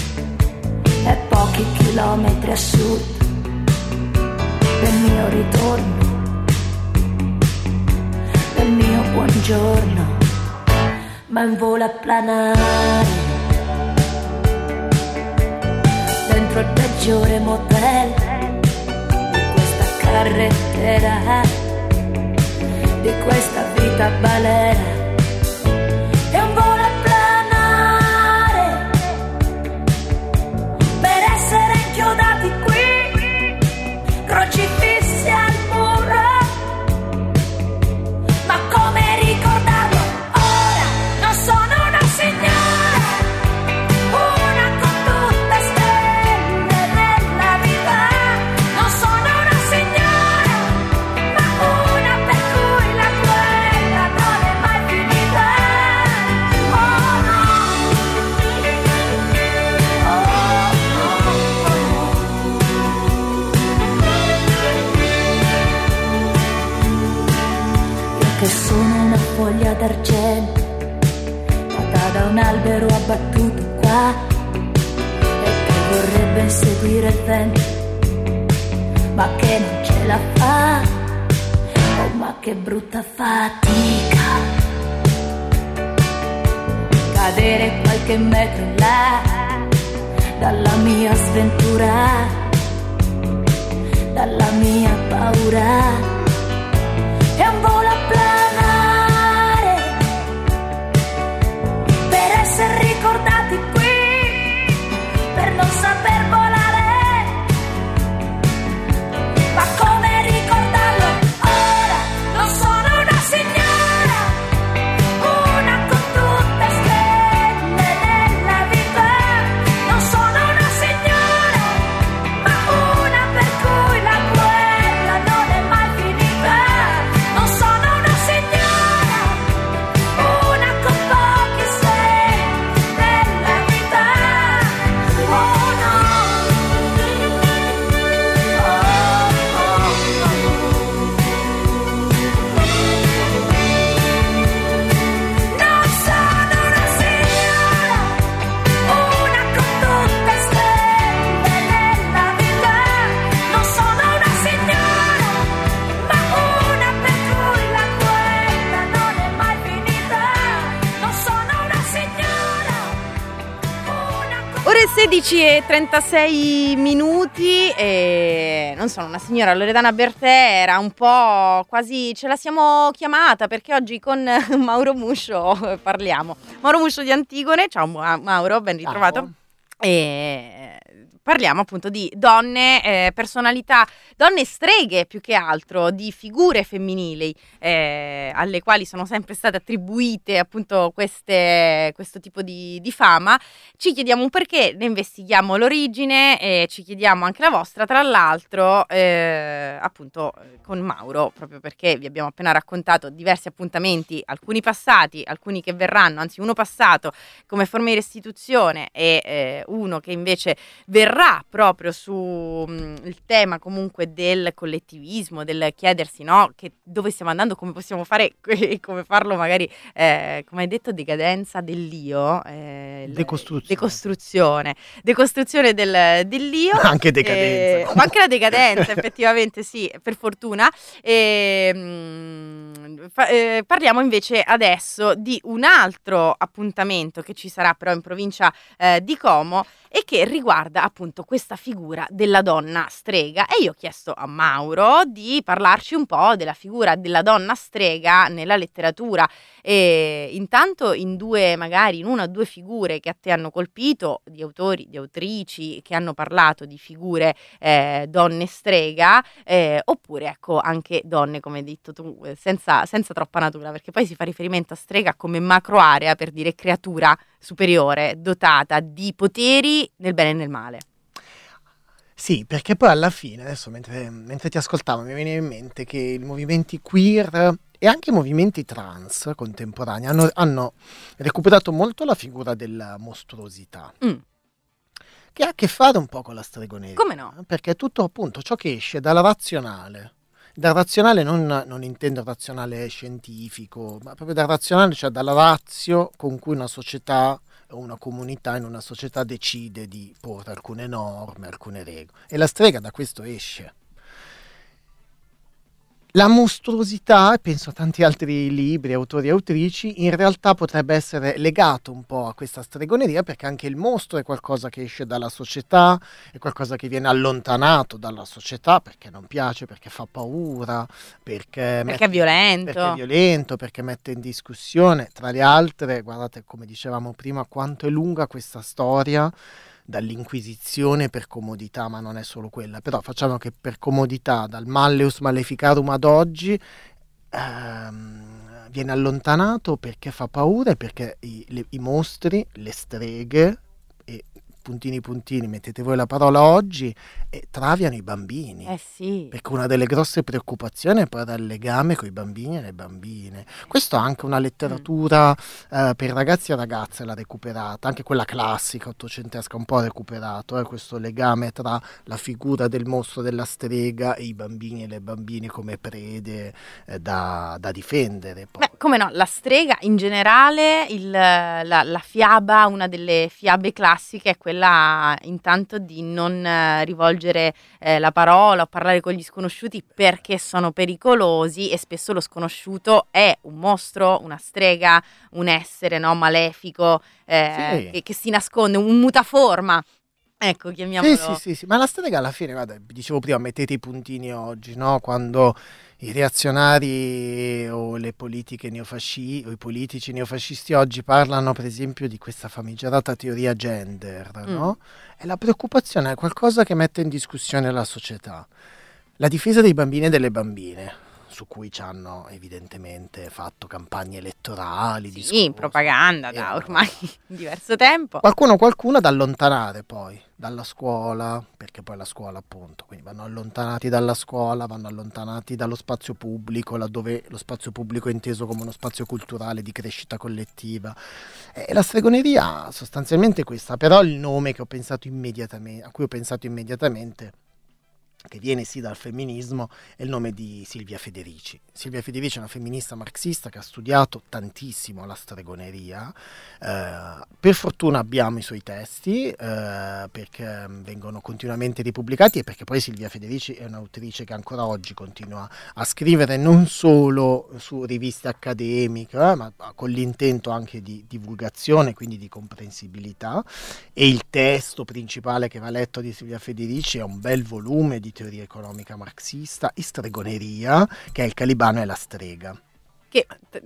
[SPEAKER 5] pochi chilometri a sud del mio ritorno, del mio buongiorno, ma in volo a planare dentro il peggiore motel di questa carrettera, di questa vita balera. È un volo a planare per essere inchiodati qui, crocifissi al muro. Ma come ricordarlo ora? Non sono una signora, una con tutte stelle nella vita. Non sono una signora, ma una per cui la guerra non è mai finita. Oh no, io che sono una foglia d'argento nata da un albero abbattuto qua e che vorrebbe seguire il vento ma che non ce la fa. Oh, ma che brutta fatica cadere qualche metro in là dalla mia sventura, dalla mia paura. È un volo a planare per essere ricordati qui, per non saper volare. Ma come ricordarlo ora? Non sono una signora, una con tutte stelle nella vita. Non sono una signora, ma una per cui la guerra non è mai finita. Non sono una signora, una con pochi stelle nella vita. Oh no, non sono una signora, una con tutte stelle nella vita. Non sono una signora, ma una per cui la guerra non è mai finita. Non sono una signora, una con
[SPEAKER 1] Ore sedici e trentasei minuti e non sono una signora. Loredana Bertè era un po' quasi, ce la siamo chiamata perché oggi con Mauro Muscio parliamo. Mauro Muscio di Antigone, ciao Ma- Mauro, ben ritrovato.
[SPEAKER 2] Ciao.
[SPEAKER 1] E parliamo appunto di donne, eh, personalità, donne streghe più che altro, di figure femminili eh, alle quali sono sempre state attribuite appunto queste, questo tipo di, di fama. Ci chiediamo un perché, ne investighiamo l'origine e ci chiediamo anche la vostra, tra l'altro eh, appunto con Mauro, proprio perché vi abbiamo appena raccontato diversi appuntamenti, alcuni passati, alcuni che verranno, anzi uno passato come forma di restituzione e eh, uno che invece verrà proprio su mh, il tema comunque del collettivismo, del chiedersi no, che dove stiamo andando, come possiamo fare e come farlo magari, eh, come hai detto, decadenza dell'io, eh, il-
[SPEAKER 2] Decostruzione.
[SPEAKER 1] decostruzione, decostruzione del, dell'io.
[SPEAKER 2] Anche decadenza.
[SPEAKER 1] Eh, ma anche la decadenza, effettivamente, sì, per fortuna. E, mh, fa- eh, parliamo invece adesso di un altro appuntamento che ci sarà però in provincia eh, di Como e che riguarda appunto questa figura della donna strega. E io ho chiesto a Mauro di parlarci un po' della figura della donna strega nella letteratura. E intanto in due, magari in una o due figure che a te hanno colpito, di autori, di autrici che hanno parlato di figure eh, donne strega, eh, oppure ecco anche donne, come hai detto tu, eh, senza, senza troppa natura, perché poi si fa riferimento a strega come macroarea per dire creatura superiore, dotata di poteri nel bene e nel male.
[SPEAKER 2] Sì, perché poi alla fine, adesso mentre, mentre ti ascoltavo, mi veniva in mente che i movimenti queer e anche i movimenti trans contemporanei hanno, hanno recuperato molto la figura della mostruosità,
[SPEAKER 1] Mm.
[SPEAKER 2] che ha a che fare un po' con la stregoneria.
[SPEAKER 1] Come no?
[SPEAKER 2] Perché è tutto appunto ciò che esce dalla razionale, Dal razionale non, non intendo razionale scientifico, ma proprio dal razionale, cioè dalla ratio con cui una società o una comunità in una società decide di porre alcune norme, alcune regole. E la strega da questo esce. La mostruosità, e penso a tanti altri libri, autori e autrici, in realtà potrebbe essere legato un po' a questa stregoneria, perché anche il mostro è qualcosa che esce dalla società, è qualcosa che viene allontanato dalla società perché non piace, perché fa paura, perché,
[SPEAKER 1] Perché
[SPEAKER 2] mette-
[SPEAKER 1] è violento.
[SPEAKER 2] perché è violento, perché mette in discussione, tra le altre, guardate come dicevamo prima, quanto è lunga questa storia, dall'Inquisizione per comodità, ma non è solo quella, però facciamo che per comodità, dal Malleus Maleficarum ad oggi, ehm, viene allontanato perché fa paura e perché i, le- i mostri, le streghe, e puntini puntini, mettete voi la parola oggi, e traviano i bambini.
[SPEAKER 1] Eh sì.
[SPEAKER 2] Perché una delle grosse preoccupazioni è poi il legame con i bambini e le bambine. Questo ha anche una letteratura eh, per ragazzi e ragazze, l'ha recuperata, anche quella classica, ottocentesca, un po' recuperato, eh, questo legame tra la figura del mostro, della strega e i bambini e le bambine come prede eh, da, da difendere. Poi.
[SPEAKER 1] Beh, come no, la strega in generale, il- la, la fiaba, una delle fiabe classiche è quella intanto di non eh, rivolgere eh, la parola o parlare con gli sconosciuti perché sono pericolosi, e spesso lo sconosciuto è un mostro, una strega, un essere, no, malefico, eh,
[SPEAKER 2] Sì.
[SPEAKER 1] che, che si nasconde, un mutaforma. Ecco, chiamiamolo.
[SPEAKER 2] Sì, sì, sì, sì, ma la strega alla fine, guarda, dicevo prima, mettete i puntini oggi, no? Quando i reazionari o le politiche neofasci o i politici neofascisti oggi parlano, per esempio, di questa famigerata teoria gender, no? E la preoccupazione è qualcosa che mette in discussione la società. La difesa dei bambini e delle bambine, su cui ci hanno evidentemente fatto campagne elettorali,
[SPEAKER 1] Sì,
[SPEAKER 2] discorsi.
[SPEAKER 1] propaganda da
[SPEAKER 2] Eh,
[SPEAKER 1] ormai diverso tempo.
[SPEAKER 2] Qualcuno qualcuno da allontanare poi dalla scuola, perché poi la scuola appunto, quindi vanno allontanati dalla scuola, vanno allontanati dallo spazio pubblico, laddove lo spazio pubblico è inteso come uno spazio culturale di crescita collettiva. E la stregoneria sostanzialmente è questa, però il nome che ho pensato immediatamente, a cui ho pensato immediatamente, che viene sì dal femminismo, è il nome di Silvia Federici. Silvia Federici è una femminista marxista che ha studiato tantissimo la stregoneria. Eh, per fortuna abbiamo i suoi testi, eh, perché vengono continuamente ripubblicati, e perché poi Silvia Federici è un'autrice che ancora oggi continua a scrivere non solo su riviste accademiche, eh, ma con l'intento anche di divulgazione, quindi di comprensibilità. E il testo principale che va letto di Silvia Federici è un bel volume di teoria economica marxista e stregoneria, che è Il Calibano e la strega.
[SPEAKER 1] Che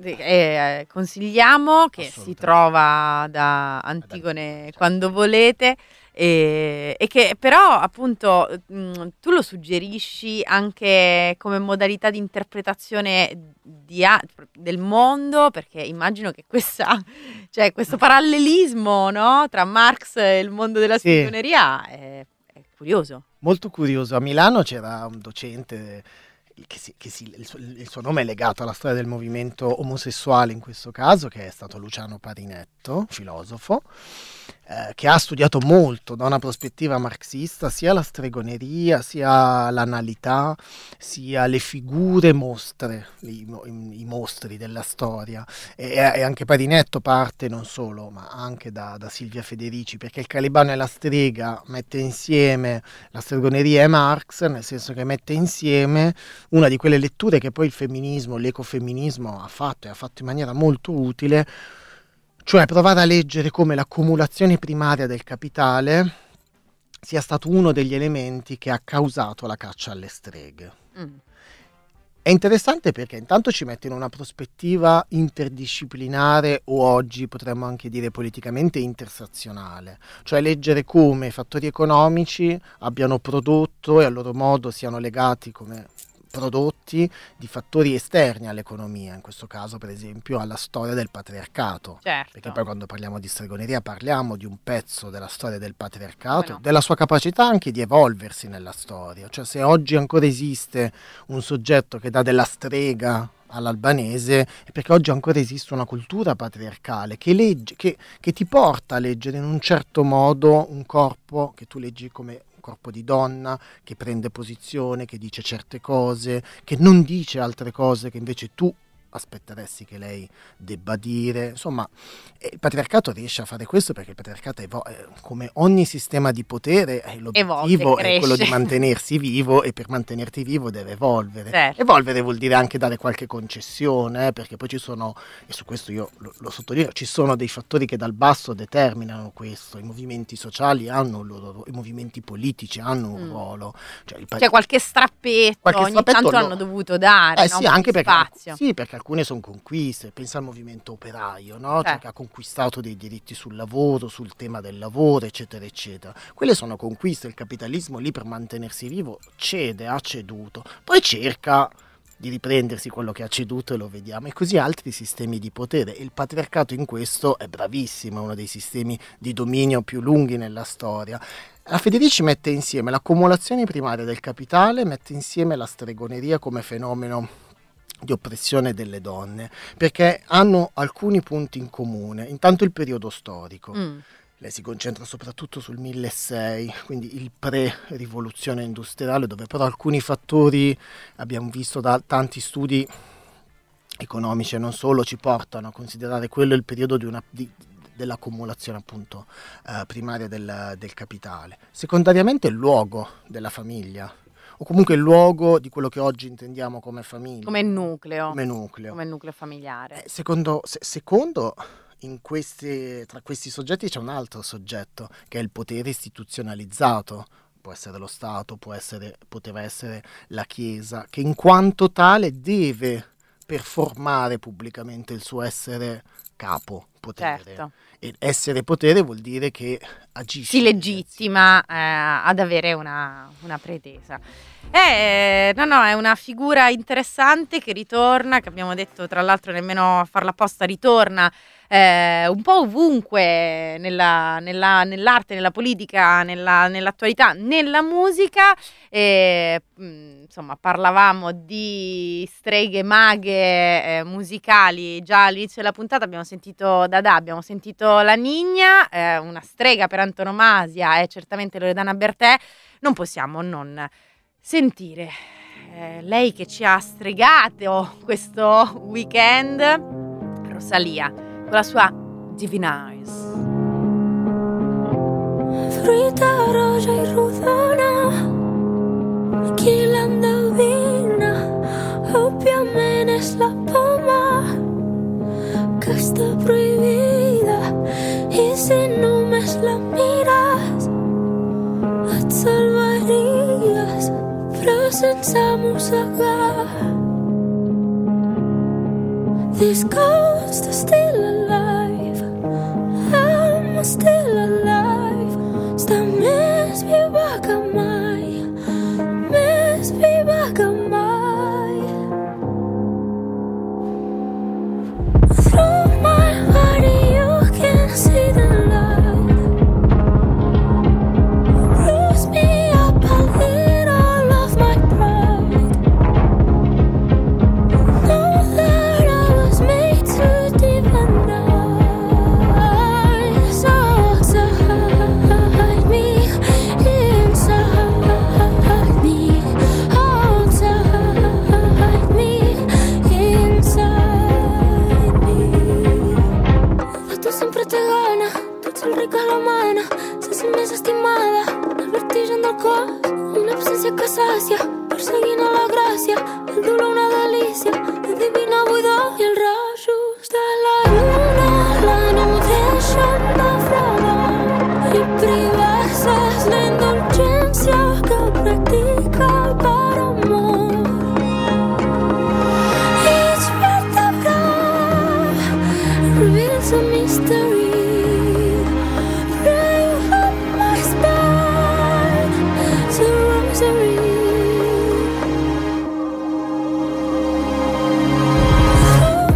[SPEAKER 1] eh, consigliamo, che si
[SPEAKER 2] Assolutamente.
[SPEAKER 1] trova da Antigone quando volete, e, e che però appunto mh, tu lo suggerisci anche come modalità di interpretazione di a- del mondo, perché immagino che questa, cioè, questo parallelismo, no, tra Marx e il mondo della
[SPEAKER 2] Sì.
[SPEAKER 1] stregoneria è, è curioso.
[SPEAKER 2] Molto curioso. A Milano c'era un docente che si, che si, il, suo, il suo nome è legato alla storia del movimento omosessuale in questo caso, che è stato Luciano Parinetto, filosofo, eh, che ha studiato molto da una prospettiva marxista sia la stregoneria, sia l'analità, sia le figure mostre, i, i, i mostri della storia. E, e anche Parinetto parte non solo, ma anche da, da Silvia Federici, perché Il Calibano e la strega mette insieme la stregoneria e Marx, nel senso che mette insieme una di quelle letture che poi il femminismo, l'ecofemminismo ha fatto, e ha fatto in maniera molto utile, cioè provare a leggere come l'accumulazione primaria del capitale sia stato uno degli elementi che ha causato la caccia alle streghe.
[SPEAKER 1] Mm.
[SPEAKER 2] È interessante perché intanto ci mette in una prospettiva interdisciplinare, o oggi potremmo anche dire politicamente intersazionale, cioè leggere come i fattori economici abbiano prodotto e a loro modo siano legati come prodotti di fattori esterni all'economia, in questo caso per esempio alla storia del patriarcato.
[SPEAKER 1] Certo.
[SPEAKER 2] Perché poi quando parliamo di stregoneria parliamo di un pezzo della storia del patriarcato,
[SPEAKER 1] Come no.
[SPEAKER 2] della sua capacità anche di evolversi nella storia. Cioè se oggi ancora esiste un soggetto che dà della strega all'albanese, è perché oggi ancora esiste una cultura patriarcale che, legge, che, che ti porta a leggere in un certo modo un corpo che tu leggi come corpo di donna, che prende posizione, che dice certe cose, che non dice altre cose che invece tu aspetteresti che lei debba dire. Insomma, eh, il patriarcato riesce a fare questo perché il patriarcato, evo- eh, come ogni sistema di potere, eh, l'obiettivo
[SPEAKER 1] Evolve,
[SPEAKER 2] è quello di
[SPEAKER 1] cresce.
[SPEAKER 2] mantenersi vivo, e per mantenerti vivo deve evolvere.
[SPEAKER 1] Certo.
[SPEAKER 2] Evolvere vuol dire anche dare qualche concessione, eh, perché poi ci sono, e su questo io lo, lo sottolineo, ci sono dei fattori che dal basso determinano questo. I movimenti sociali hanno un loro, i movimenti politici hanno un
[SPEAKER 1] Mm.
[SPEAKER 2] ruolo. Cioè, il pa-
[SPEAKER 1] C'è qualche strappetto,
[SPEAKER 2] Qualche
[SPEAKER 1] ogni
[SPEAKER 2] strappetto
[SPEAKER 1] tanto
[SPEAKER 2] lo-
[SPEAKER 1] hanno dovuto dare,
[SPEAKER 2] Eh
[SPEAKER 1] no?
[SPEAKER 2] sì,
[SPEAKER 1] Un po'
[SPEAKER 2] anche
[SPEAKER 1] di
[SPEAKER 2] perché,
[SPEAKER 1] spazio.
[SPEAKER 2] sì, perché alcune sono conquiste. Pensa al movimento operaio, no? Cioè,
[SPEAKER 1] Certo.
[SPEAKER 2] che ha conquistato dei diritti sul lavoro, sul tema del lavoro, eccetera, eccetera. Quelle sono conquiste. Il capitalismo lì, per mantenersi vivo, cede, ha ceduto. Poi cerca di riprendersi quello che ha ceduto, e lo vediamo. E così altri sistemi di potere. E il patriarcato in questo è bravissimo, è uno dei sistemi di dominio più lunghi nella storia. La Federici mette insieme l'accumulazione primaria del capitale, mette insieme la stregoneria come fenomeno di oppressione delle donne, perché hanno alcuni punti in comune. Intanto il periodo storico.
[SPEAKER 1] Mm.
[SPEAKER 2] Lei si concentra soprattutto sul milleseicento, quindi il pre-rivoluzione industriale, dove però alcuni fattori, abbiamo visto da tanti studi economici e non solo, ci portano a considerare quello il periodo di una, di, dell'accumulazione appunto eh, primaria del, del capitale. Secondariamente il luogo della famiglia, o comunque il luogo di quello che oggi intendiamo come famiglia.
[SPEAKER 1] Come nucleo,
[SPEAKER 2] Come nucleo.
[SPEAKER 1] come nucleo familiare.
[SPEAKER 2] Eh, secondo, se- secondo in questi, tra questi soggetti c'è un altro soggetto, che è il potere istituzionalizzato. Può essere lo Stato, può essere, poteva essere la Chiesa, che in quanto tale deve performare pubblicamente il suo essere capo, potere.
[SPEAKER 1] Certo.
[SPEAKER 2] E essere potere vuol dire che agisce.
[SPEAKER 1] Si legittima eh, ad avere una, una pretesa. Eh, no, no, è una figura interessante che ritorna, che abbiamo detto tra l'altro nemmeno a farla apposta, ritorna eh, un po' ovunque nella, nella- nell'arte, nella politica, nella- nell'attualità, nella musica. E, mh, insomma, parlavamo di streghe maghe eh, musicali già all'inizio della puntata. Abbiamo sentito Dada, abbiamo sentito La Niña, eh, una strega per antonomasia è certamente Loredana Bertè. Non possiamo non sentire eh, lei che ci ha stregato questo weekend, Rosalia, con la sua Divine Eyes.
[SPEAKER 3] Frita roja y rudona, aquí la endevina, òbviament és la poma que està prohibida, i si només la mires et salvaries, però sense mossegar. This ghost is still alive, I'm still alive. Està més viva que mai, més viva que mai. Through my body you can see the light. Bruise me up a little of my pride. Know that I was made to divine. So outside me, inside me, outside me, inside me. Ma tu sempre te gana, tot el regalo mana, se sent més estimada, el vertigen del cos, una absència que sàcia, perseguint a la gràcia, el dolor una delícia, la divina buidor i els rajos de la lluna, l'ànim deixen naufragar i privar-se és la indulgència que practica per amor. Each vertebra reveals a mystery. Bring up my spine, it's a rosary. Through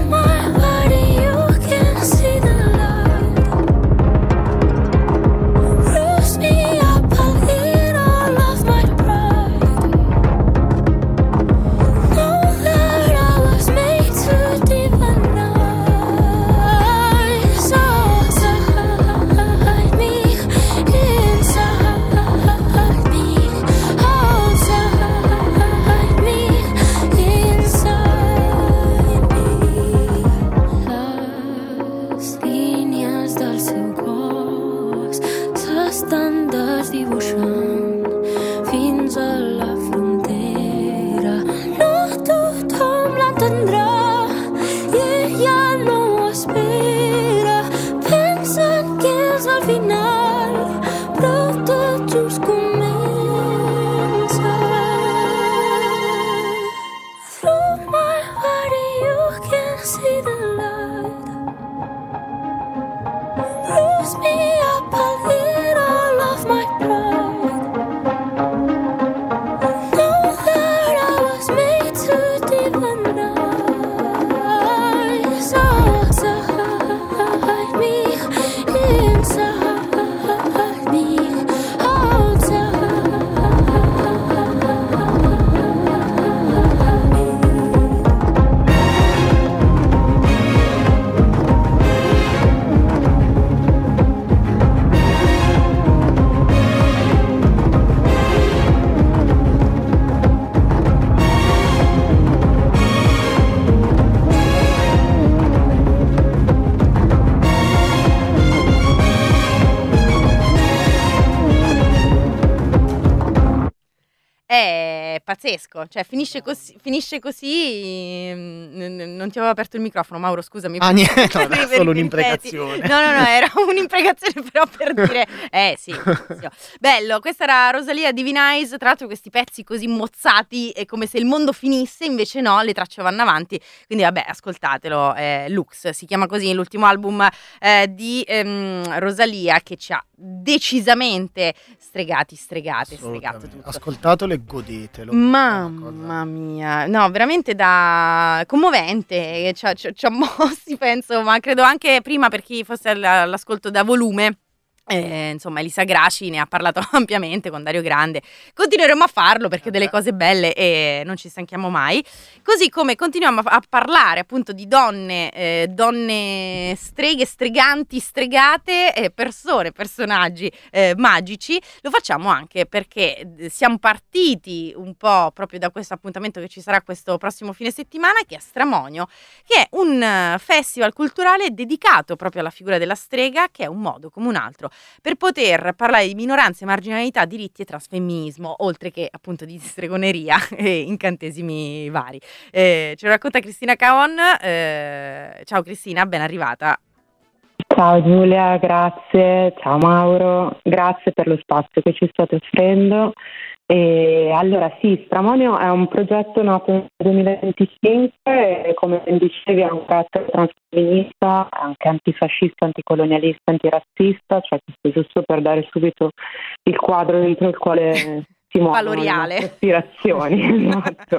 [SPEAKER 1] è pazzesco, cioè finisce così, finisce così n- non ti avevo aperto il microfono, Mauro, scusami.
[SPEAKER 2] Ah, niente, no,
[SPEAKER 1] Per-
[SPEAKER 2] era
[SPEAKER 1] per-
[SPEAKER 2] solo
[SPEAKER 1] per i
[SPEAKER 2] un'imprecazione.
[SPEAKER 1] pezzi. No, no, no, era un'imprecazione però per dire, eh sì, sì. Bello, questa era Rosalia Divine Eyes, tra l'altro questi pezzi così mozzati, è come se il mondo finisse, invece no, le tracce vanno avanti, quindi vabbè, ascoltatelo, eh, Lux, si chiama così, l'ultimo album eh, di ehm, Rosalia, che ci ha decisamente stregati, stregate, stregato
[SPEAKER 2] Assolutamente.
[SPEAKER 1] tutto.
[SPEAKER 2] Ascoltatelo e godetelo. È una cosa-
[SPEAKER 1] Mamma mia, no, veramente da commovente, ci ha, ci ha- ci ha mossi, penso, ma credo anche prima per chi fosse all- all'ascolto da volume. Eh, insomma, Elisa Graci ne ha parlato ampiamente con Dario Grande. Continueremo a farlo perché delle cose belle e non ci stanchiamo mai. Così come continuiamo a, a parlare appunto di donne, eh, donne streghe, streganti, stregate, eh, persone, personaggi eh, magici. Lo facciamo anche perché siamo partiti un po' proprio da questo appuntamento che ci sarà questo prossimo fine settimana, che è Stramonio, che è un eh, festival culturale dedicato proprio alla figura della strega, che è un modo come un altro per poter parlare di minoranze, marginalità, diritti e trasfemminismo, oltre che appunto di stregoneria e incantesimi vari. Eh, ce lo racconta Cristina Caon. Eh, ciao Cristina, ben arrivata.
[SPEAKER 6] Ciao Giulia, grazie. Ciao Mauro, grazie per lo spazio che ci state offrendo. E allora sì, Stramonio è un progetto nato nel duemilaventicinque e come ben dicevi ha un carattere transfemminista, anche antifascista, anticolonialista, antirazzista, cioè questo giusto per dare subito il quadro dentro il quale si muovono
[SPEAKER 1] Valoriale.
[SPEAKER 6] le nostre aspirazioni. Esatto.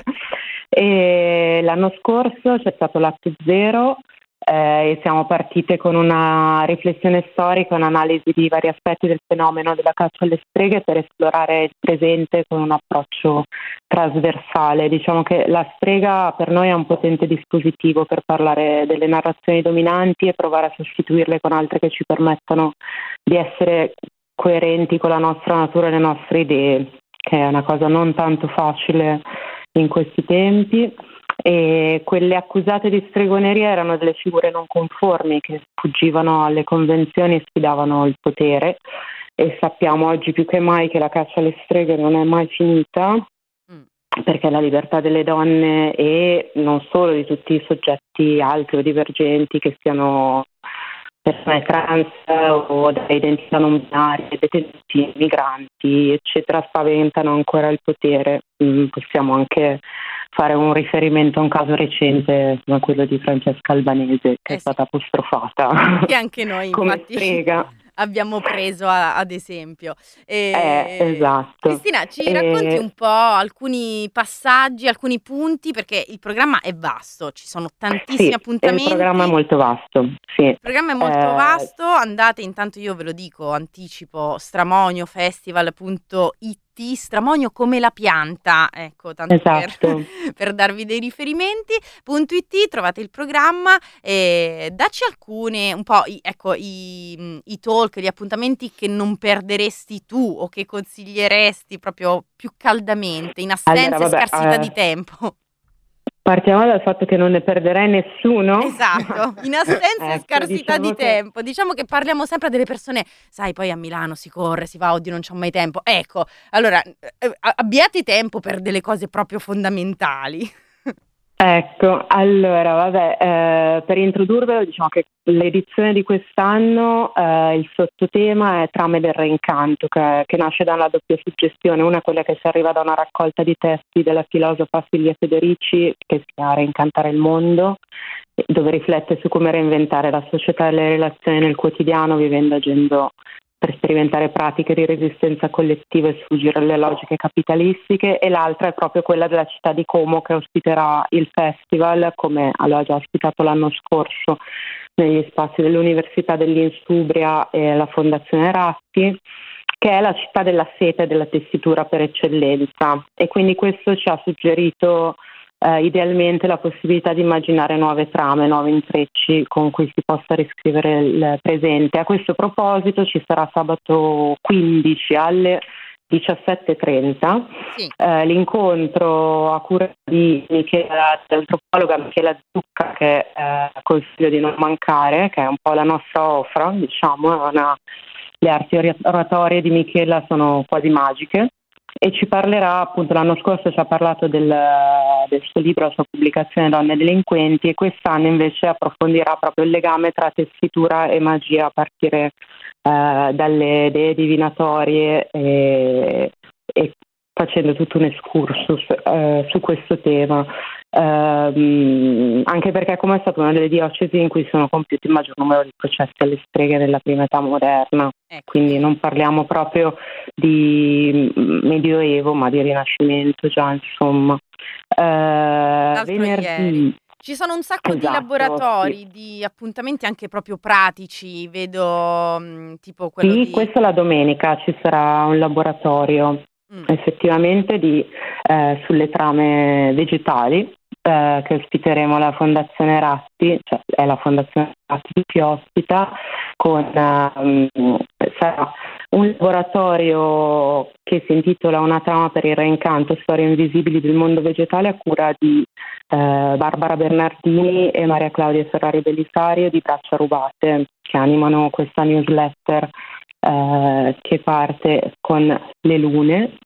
[SPEAKER 6] E l'anno scorso c'è stato l'Atto Zero, eh, e siamo partite con una riflessione storica, un'analisi di vari aspetti del fenomeno della caccia alle streghe per esplorare il presente con un approccio trasversale. Diciamo che la strega per noi è un potente dispositivo per parlare delle narrazioni dominanti e provare a sostituirle con altre che ci permettano di essere coerenti con la nostra natura e le nostre idee, che è una cosa non tanto facile in questi tempi. E quelle accusate di stregoneria erano delle figure non conformi che fuggivano alle convenzioni e sfidavano il potere, e sappiamo oggi più che mai che la caccia alle streghe non è mai finita,
[SPEAKER 1] Mm.
[SPEAKER 6] perché la libertà delle donne e non solo di tutti i soggetti altri o divergenti, che siano persone trans o da identità non binarie, detenuti, migranti, eccetera, spaventano ancora il potere. Mm, possiamo anche fare un riferimento a un caso recente come quello di Francesca Albanese, che
[SPEAKER 1] Eh
[SPEAKER 6] è
[SPEAKER 1] sì.
[SPEAKER 6] stata apostrofata
[SPEAKER 1] Che anche noi
[SPEAKER 6] come
[SPEAKER 1] infatti
[SPEAKER 6] strega.
[SPEAKER 1] abbiamo preso a- ad esempio. E-
[SPEAKER 6] Eh, esatto.
[SPEAKER 1] Cristina, ci
[SPEAKER 6] E-
[SPEAKER 1] racconti un po' alcuni passaggi, alcuni punti, perché il programma è vasto, ci sono tantissimi
[SPEAKER 6] Sì,
[SPEAKER 1] appuntamenti.
[SPEAKER 6] il programma è molto vasto, sì.
[SPEAKER 1] Il programma è molto
[SPEAKER 6] Eh,
[SPEAKER 1] vasto, andate, intanto io ve lo dico, anticipo, stramoniofestival punto it, Stramonio come la pianta, ecco, tanto
[SPEAKER 6] Esatto.
[SPEAKER 1] per, per darvi dei riferimenti, punto it, trovate il programma, e dacci alcune, un po', i, ecco, i, i talk, gli appuntamenti che non perderesti tu o che consiglieresti proprio più caldamente, in assenza
[SPEAKER 6] Allora,
[SPEAKER 1] e
[SPEAKER 6] vabbè,
[SPEAKER 1] scarsità
[SPEAKER 6] eh,
[SPEAKER 1] di tempo.
[SPEAKER 6] Partiamo dal fatto che non ne perderei nessuno.
[SPEAKER 1] Esatto, in assenza e
[SPEAKER 6] Ecco,
[SPEAKER 1] scarsità
[SPEAKER 6] diciamo
[SPEAKER 1] di
[SPEAKER 6] che-
[SPEAKER 1] tempo. Diciamo che parliamo sempre delle persone, sai, poi a Milano si corre, si va, oddio non c'ho mai tempo. Ecco, allora, eh, abbiate tempo per delle cose proprio fondamentali.
[SPEAKER 6] Ecco, allora, vabbè, eh, per introdurvelo, diciamo che l'edizione di quest'anno, eh, il sottotema è Trame del reincanto, che, che nasce da una doppia suggestione. Una è quella che si arriva da una raccolta di testi della filosofa Silvia Federici, che si chiama Reincantare il mondo, dove riflette su come reinventare la società e le relazioni nel quotidiano, vivendo e agendo per sperimentare pratiche di resistenza collettiva e sfuggire alle logiche capitalistiche, e l'altra è proprio quella della città di Como, che ospiterà il festival, come aveva già ospitato l'anno scorso negli spazi dell'Università dell'Insubria e la Fondazione Ratti, che è la città della seta e della tessitura per eccellenza. E quindi questo ci ha suggerito eh, idealmente la possibilità di immaginare nuove trame, nuovi intrecci con cui si possa riscrivere il presente. A questo proposito ci sarà sabato quindici alle diciassette e trenta
[SPEAKER 1] Sì.
[SPEAKER 6] eh, l'incontro a cura di Michela, dell'antropologa Michela Zucca, che eh, consiglio di non mancare, che è un po' la nostra ofra, diciamo, è una, le arti oratorie di Michela sono quasi magiche, e ci parlerà, appunto l'anno scorso ci ha parlato del, del suo libro, la sua pubblicazione Donne delinquenti, e quest'anno invece approfondirà proprio il legame tra tessitura e magia a partire eh, dalle idee divinatorie e, e facendo tutto un excursus eh, su questo tema. Uh, anche perché come è stata una delle diocesi in cui sono compiuti il maggior numero di processi alle streghe nella prima età moderna, ecco. Quindi non parliamo proprio di Medioevo ma di Rinascimento già, insomma. Uh, venerdì
[SPEAKER 1] ieri. Ci sono un sacco
[SPEAKER 6] esatto,
[SPEAKER 1] di laboratori,
[SPEAKER 6] sì.
[SPEAKER 1] di appuntamenti anche proprio pratici, vedo mh, tipo quello
[SPEAKER 6] sì,
[SPEAKER 1] di...
[SPEAKER 6] questo la domenica ci sarà un laboratorio mm. effettivamente di, eh, sulle trame vegetali, eh, che ospiteremo la Fondazione Ratti, cioè è la Fondazione Ratti che ospita, con um, sarà un laboratorio che si intitola Una trama per il reincanto, storie invisibili del mondo vegetale, a cura di eh, Barbara Bernardini e Maria Claudia Ferrari Belisario di Braccia Rubate, che animano questa newsletter eh, che parte con le lune.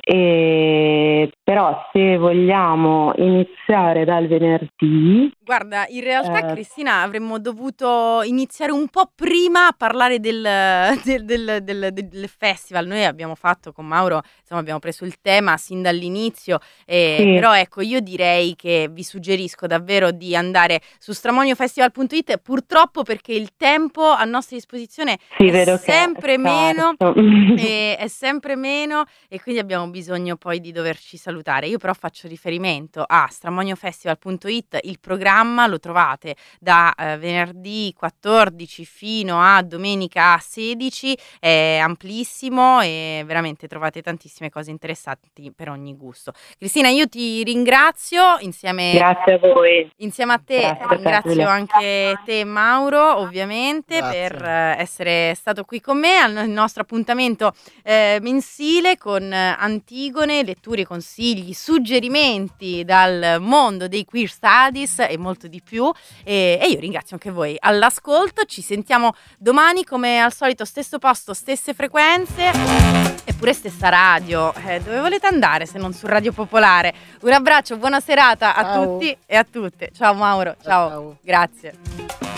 [SPEAKER 6] E però se vogliamo iniziare dal venerdì,
[SPEAKER 1] guarda, in realtà
[SPEAKER 6] eh,
[SPEAKER 1] Cristina avremmo dovuto iniziare un po' prima a parlare del, del, del, del, del festival. Noi abbiamo fatto con Mauro, insomma abbiamo preso il tema sin dall'inizio, eh,
[SPEAKER 6] sì.
[SPEAKER 1] però ecco io direi che vi suggerisco davvero di andare su stramoniofestival punto it, purtroppo perché il tempo a nostra disposizione
[SPEAKER 6] sì,
[SPEAKER 1] è
[SPEAKER 6] vedo
[SPEAKER 1] sempre
[SPEAKER 6] che è
[SPEAKER 1] meno
[SPEAKER 6] e
[SPEAKER 1] è sempre meno e quindi abbiamo bisogno poi di doverci salutare. Io però faccio riferimento a stramoniofestival punto it, il programma lo trovate da eh, venerdì quattordici fino a domenica sedici, è amplissimo e veramente trovate tantissime cose interessanti per ogni gusto. Cristina, io ti ringrazio insieme,
[SPEAKER 6] grazie a voi,
[SPEAKER 1] insieme a te,
[SPEAKER 6] grazie,
[SPEAKER 1] ringrazio
[SPEAKER 6] Giulia.
[SPEAKER 1] anche te Mauro ovviamente
[SPEAKER 2] Grazie.
[SPEAKER 1] per eh, essere stato qui con me al nostro appuntamento eh, mensile con Antigone, letture, consigli, suggerimenti dal mondo dei queer studies e molto di più, e, e io ringrazio anche voi all'ascolto. Ci sentiamo domani come al solito, stesso posto, stesse frequenze eppure stessa radio. Eh, dove volete andare se non su Radio Popolare? Un abbraccio, buona serata a
[SPEAKER 2] Ciao.
[SPEAKER 1] tutti e a tutte. Ciao Mauro, ciao,
[SPEAKER 2] Ciao.
[SPEAKER 1] grazie.